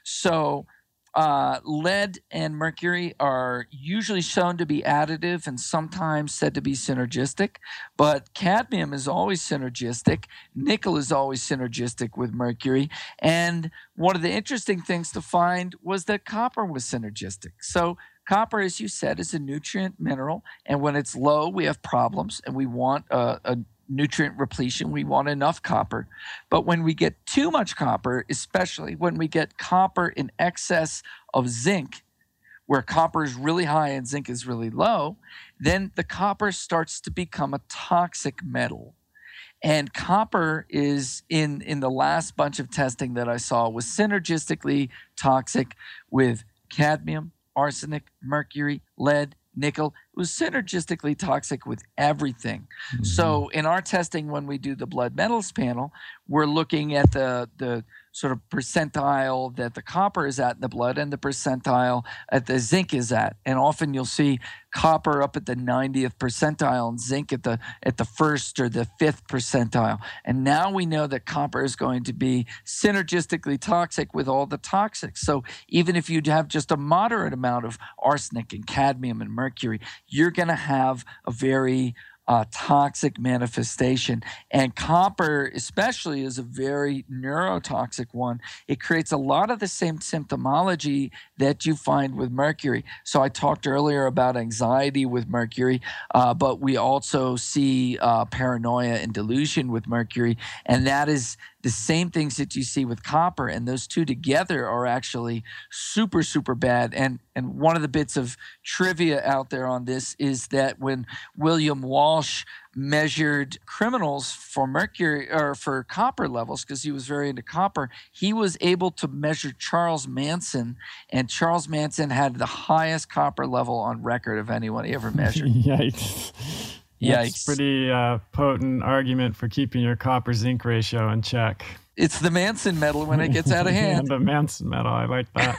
So Uh, lead and mercury are usually shown to be additive and sometimes said to be synergistic, but cadmium is always synergistic. Nickel is always synergistic with mercury. And one of the interesting things to find was that copper was synergistic. So copper, as you said, is a nutrient mineral, and when it's low, we have problems, and we want a, a nutrient repletion. We want enough copper. But when we get too much copper, especially when we get copper in excess of zinc, where copper is really high and zinc is really low, then the copper starts to become a toxic metal. And copper is, in, in the last bunch of testing that I saw, was synergistically toxic with cadmium, arsenic, mercury, lead, nickel. It was synergistically toxic with everything. Mm-hmm. So in our testing, when we do the blood metals panel, we're looking at the the sort of percentile that the copper is at in the blood and the percentile that the zinc is at. And often you'll see copper up at the ninetieth percentile and zinc at the at the first or the fifth percentile. And now we know that copper is going to be synergistically toxic with all the toxics. So even if you have just a moderate amount of arsenic and cadmium and mercury, you're going to have a very Uh, toxic manifestation. And copper especially is a very neurotoxic one. It creates a lot of the same symptomology that you find with mercury. So I talked earlier about anxiety with mercury, uh, but we also see uh, paranoia and delusion with mercury. And that is the same things that you see with copper, and those two together are actually super, super bad. And and one of the bits of trivia out there on this is that when William Walsh measured criminals for mercury or for copper levels, because he was very into copper, he was able to measure Charles Manson, and Charles Manson had the highest copper level on record of anyone he ever measured. Yikes. That's Yikes. pretty uh, potent argument for keeping your copper zinc ratio in check. It's the Manson medal when it gets out of hand. The Manson medal, I like that.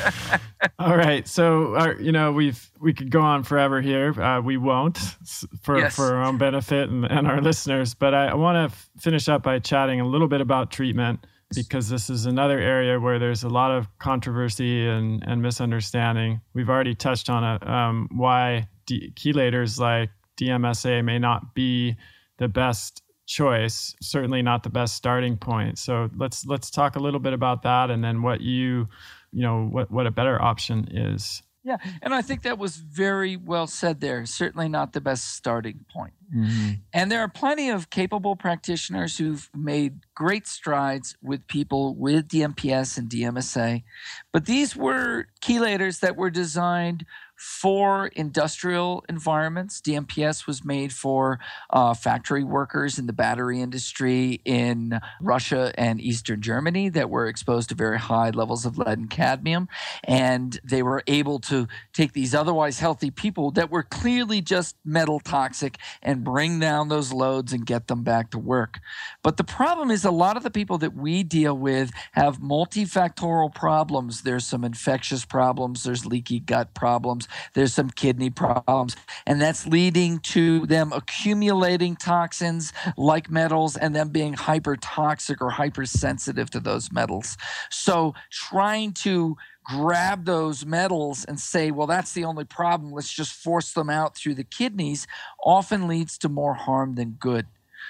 All right, so uh, you know we've we could go on forever here. Uh, we won't for yes. for our own benefit and, and our listeners. But I, I want to f- finish up by chatting a little bit about treatment because this is another area where there's a lot of controversy and, and misunderstanding. We've already touched on it, um, why de- chelators like D M S A may not be the best choice, certainly not the best starting point. So let's let's talk a little bit about that, and then what you, you know, what, what a better option is. Yeah, and I think that was very well said there. Certainly not the best starting point. Mm-hmm. And there are plenty of capable practitioners who've made great strides with people with D M P S and D M S A, but these were chelators that were designed for industrial environments. D M P S was made for uh, factory workers in the battery industry in Russia and Eastern Germany that were exposed to very high levels of lead and cadmium. And they were able to take these otherwise healthy people that were clearly just metal toxic and bring down those loads and get them back to work. But the problem is a lot of the people that we deal with have multifactorial problems. There's some infectious problems. There's leaky gut problems. There's some kidney problems, and that's leading to them accumulating toxins like metals and them being hypertoxic or hypersensitive to those metals. So trying to grab those metals and say, well, that's the only problem, let's just force them out through the kidneys, often leads to more harm than good.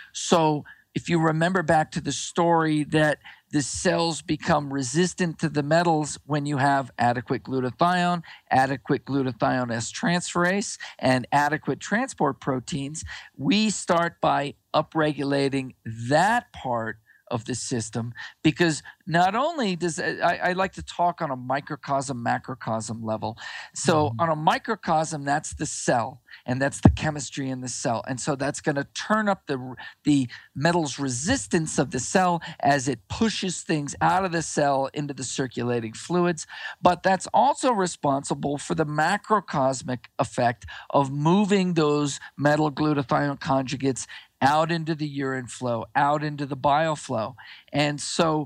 So if you remember back to the story that the cells become resistant to the metals when you have adequate glutathione, adequate glutathione S transferase, and adequate transport proteins, we start by upregulating that part of the system, because not only does I, I like to talk on a microcosm macrocosm level. So mm-hmm. on a microcosm, that's the cell, and that's the chemistry in the cell, and so that's going to turn up the the metal's resistance of the cell as it pushes things out of the cell into the circulating fluids. But that's also responsible for the macrocosmic effect of moving those metal glutathione conjugates out into the urine flow, out into the bile flow. And so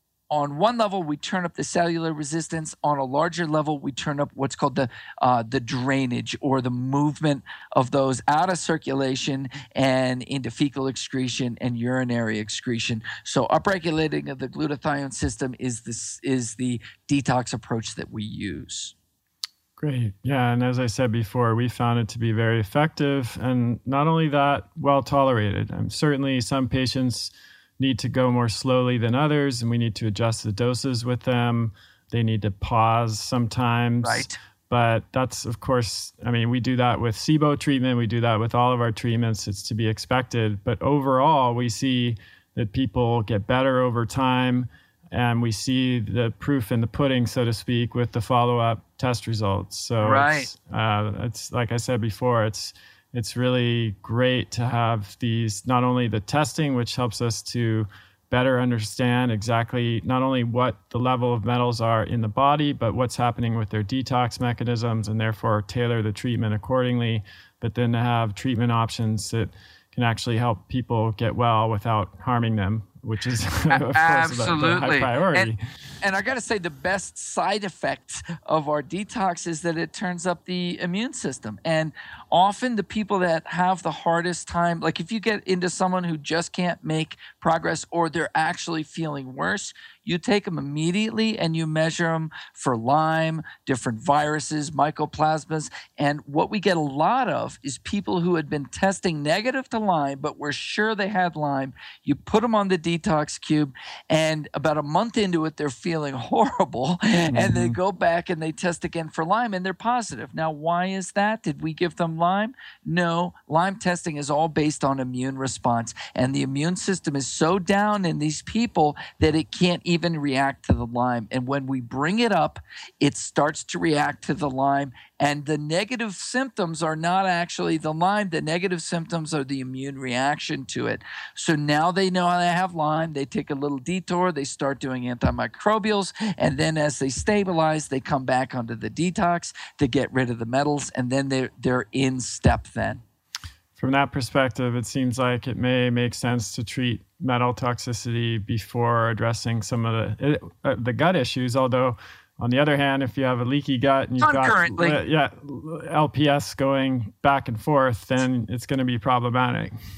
on one level, we turn up the cellular resistance. On a larger level, we turn up what's called the uh, the drainage, or the movement of those out of circulation and into fecal excretion and urinary excretion. So upregulating of the glutathione system is this is the detox approach that we use. Great. Yeah. And as I said before, we found it to be very effective, and not only that, well tolerated. Um, certainly some patients need to go more slowly than others, and we need to adjust the doses with them. They need to pause sometimes. Right. But that's, of course, I mean, we do that with S I B O treatment. We do that with all of our treatments. It's to be expected. But overall, we see that people get better over time, and we see the proof in the pudding, so to speak, with the follow-up test results. So right. it's, uh, it's like I said before, it's it's really great to have these, not only the testing, which helps us to better understand exactly not only what the level of metals are in the body, but what's happening with their detox mechanisms, and therefore tailor the treatment accordingly, but then to have treatment options that can actually help people get well without harming them, which is, of course, absolutely the high priority. And, and I got to say, the best side effect of our detox is that it turns up the immune system. And often the people that have the hardest time, like if you get into someone who just can't make progress, or they're actually feeling worse, you take them immediately and you measure them for Lyme, different viruses, mycoplasmas. And what we get a lot of is people who had been testing negative to Lyme, but were sure they had Lyme. You put them on the detox cube, and about a month into it, they're feeling horrible. Mm-hmm. And they go back and they test again for Lyme, and they're positive. Now, why is that? Did we give them Lyme? No. Lyme testing is all based on immune response. And the immune system is so down in these people that it can't even even react to the Lyme. And when we bring it up, it starts to react to the Lyme. And the negative symptoms are not actually the Lyme. The negative symptoms are the immune reaction to it. So now they know they have Lyme. They take a little detour. They start doing antimicrobials. And then as they stabilize, they come back onto the detox to get rid of the metals. And then they're, they're in step then. From that perspective, it seems like it may make sense to treat metal toxicity before addressing some of the uh, the gut issues. Although, on the other hand, if you have a leaky gut and you've got uh, yeah L P S going back and forth, then it's going to be problematic.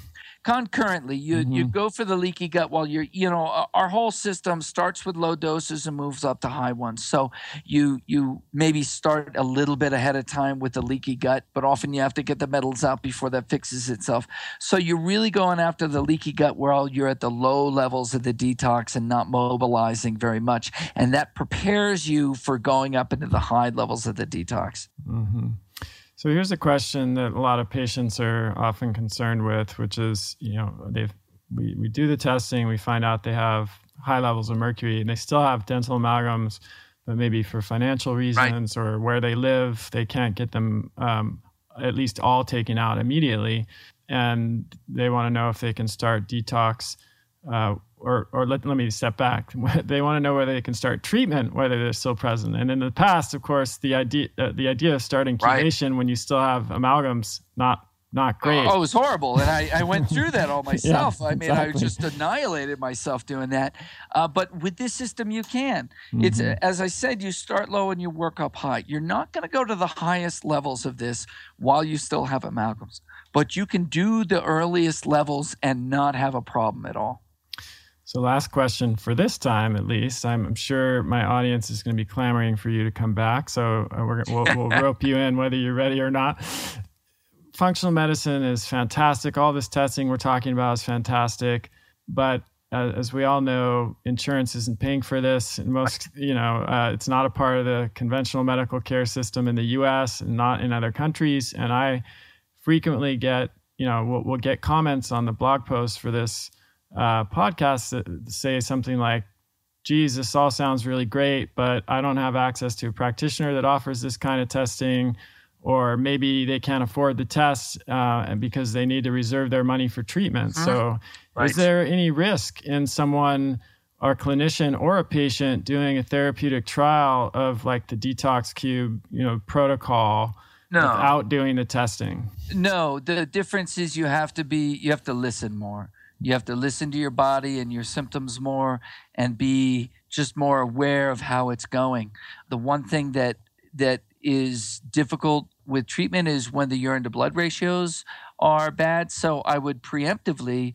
concurrently. You Mhm. you go for the leaky gut while you're, you know, uh, our whole system starts with low doses and moves up to high ones. So you you maybe start a little bit ahead of time with the leaky gut, but often you have to get the metals out before that fixes itself. So you're really going after the leaky gut while you're at the low levels of the detox and not mobilizing very much. And that prepares you for going up into the high levels of the detox. Mm-hmm. So here's a question that a lot of patients are often concerned with, which is, you know, they've we, we do the testing, we find out they have high levels of mercury, and they still have dental amalgams, but maybe for financial reasons right. or where they live, they can't get them um, at least all taken out immediately. And they want to know if they can start detox, uh, or or let, let me step back. They want to know whether they can start treatment, whether they're still present. And in the past, of course, the idea uh, the idea of starting chelation right. when you still have amalgams, not not great. Oh, it was horrible. And I, I went through that all myself. yeah, I mean, exactly. I just annihilated myself doing that. Uh, but with this system, you can. Mm-hmm. It's as I said, you start low and you work up high. You're not going to go to the highest levels of this while you still have amalgams. But you can do the earliest levels and not have a problem at all. So last question for this time, at least. I'm, I'm sure my audience is going to be clamoring for you to come back. So uh, we're, we'll, we'll rope you in whether you're ready or not. Functional medicine is fantastic. All this testing we're talking about is fantastic. But uh, as we all know, insurance isn't paying for this. And most, you know, uh, it's not a part of the conventional medical care system in the U S and not in other countries. And I frequently get, you know, we'll, we'll get comments on the blog post for this uh, podcast that say something like, geez, this all sounds really great, but I don't have access to a practitioner that offers this kind of testing, or maybe they can't afford the test uh, because they need to reserve their money for treatment. Mm-hmm. So right. is there any risk in someone, or clinician or a patient, doing a therapeutic trial of like the Detox Cube, you know, protocol no. without doing the testing? No, the difference is you have to be, you have to listen more. You have to listen to your body and your symptoms more and be just more aware of how it's going. The one thing that that is difficult with treatment is when the urine to blood ratios are bad. So I would preemptively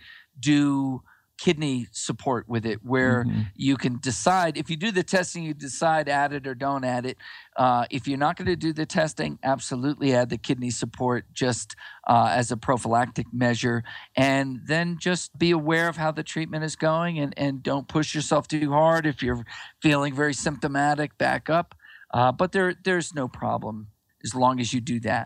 do kidney support with it, where mm-hmm. you can decide, if you do the testing, you decide add it or don't add it. Uh, if you're not going to do the testing, absolutely add the kidney support just uh, as a prophylactic measure. And then just be aware of how the treatment is going, and, and don't push yourself too hard. If you're feeling very symptomatic, back up. Uh, but there, there's no problem as long as you do that.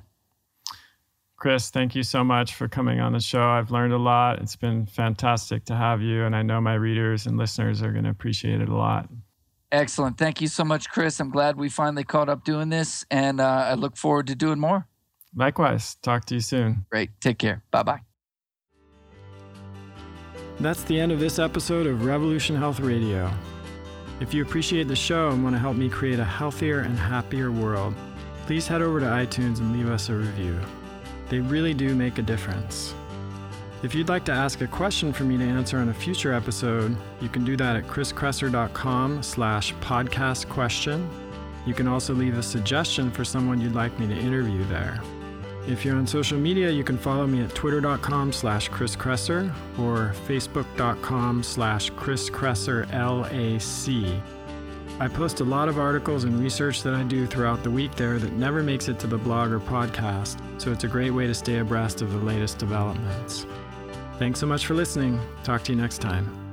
Chris, thank you so much for coming on the show. I've learned a lot. It's been fantastic to have you, and I know my readers and listeners are going to appreciate it a lot. Excellent. Thank you so much, Chris. I'm glad we finally caught up doing this, and uh, I look forward to doing more. Likewise. Talk to you soon. Great. Take care. Bye-bye. That's the end of this episode of Revolution Health Radio. If you appreciate the show and want to help me create a healthier and happier world, please head over to iTunes and leave us a review. They really do make a difference. If you'd like to ask a question for me to answer on a future episode, you can do that at chriskresser.com slash podcast question. You can also leave a suggestion for someone you'd like me to interview there. If you're on social media, you can follow me at twitter.com slash chriskresser or facebook.com slash chriskresserlac. I post a lot of articles and research that I do throughout the week there that never makes it to the blog or podcast, so it's a great way to stay abreast of the latest developments. Thanks so much for listening. Talk to you next time.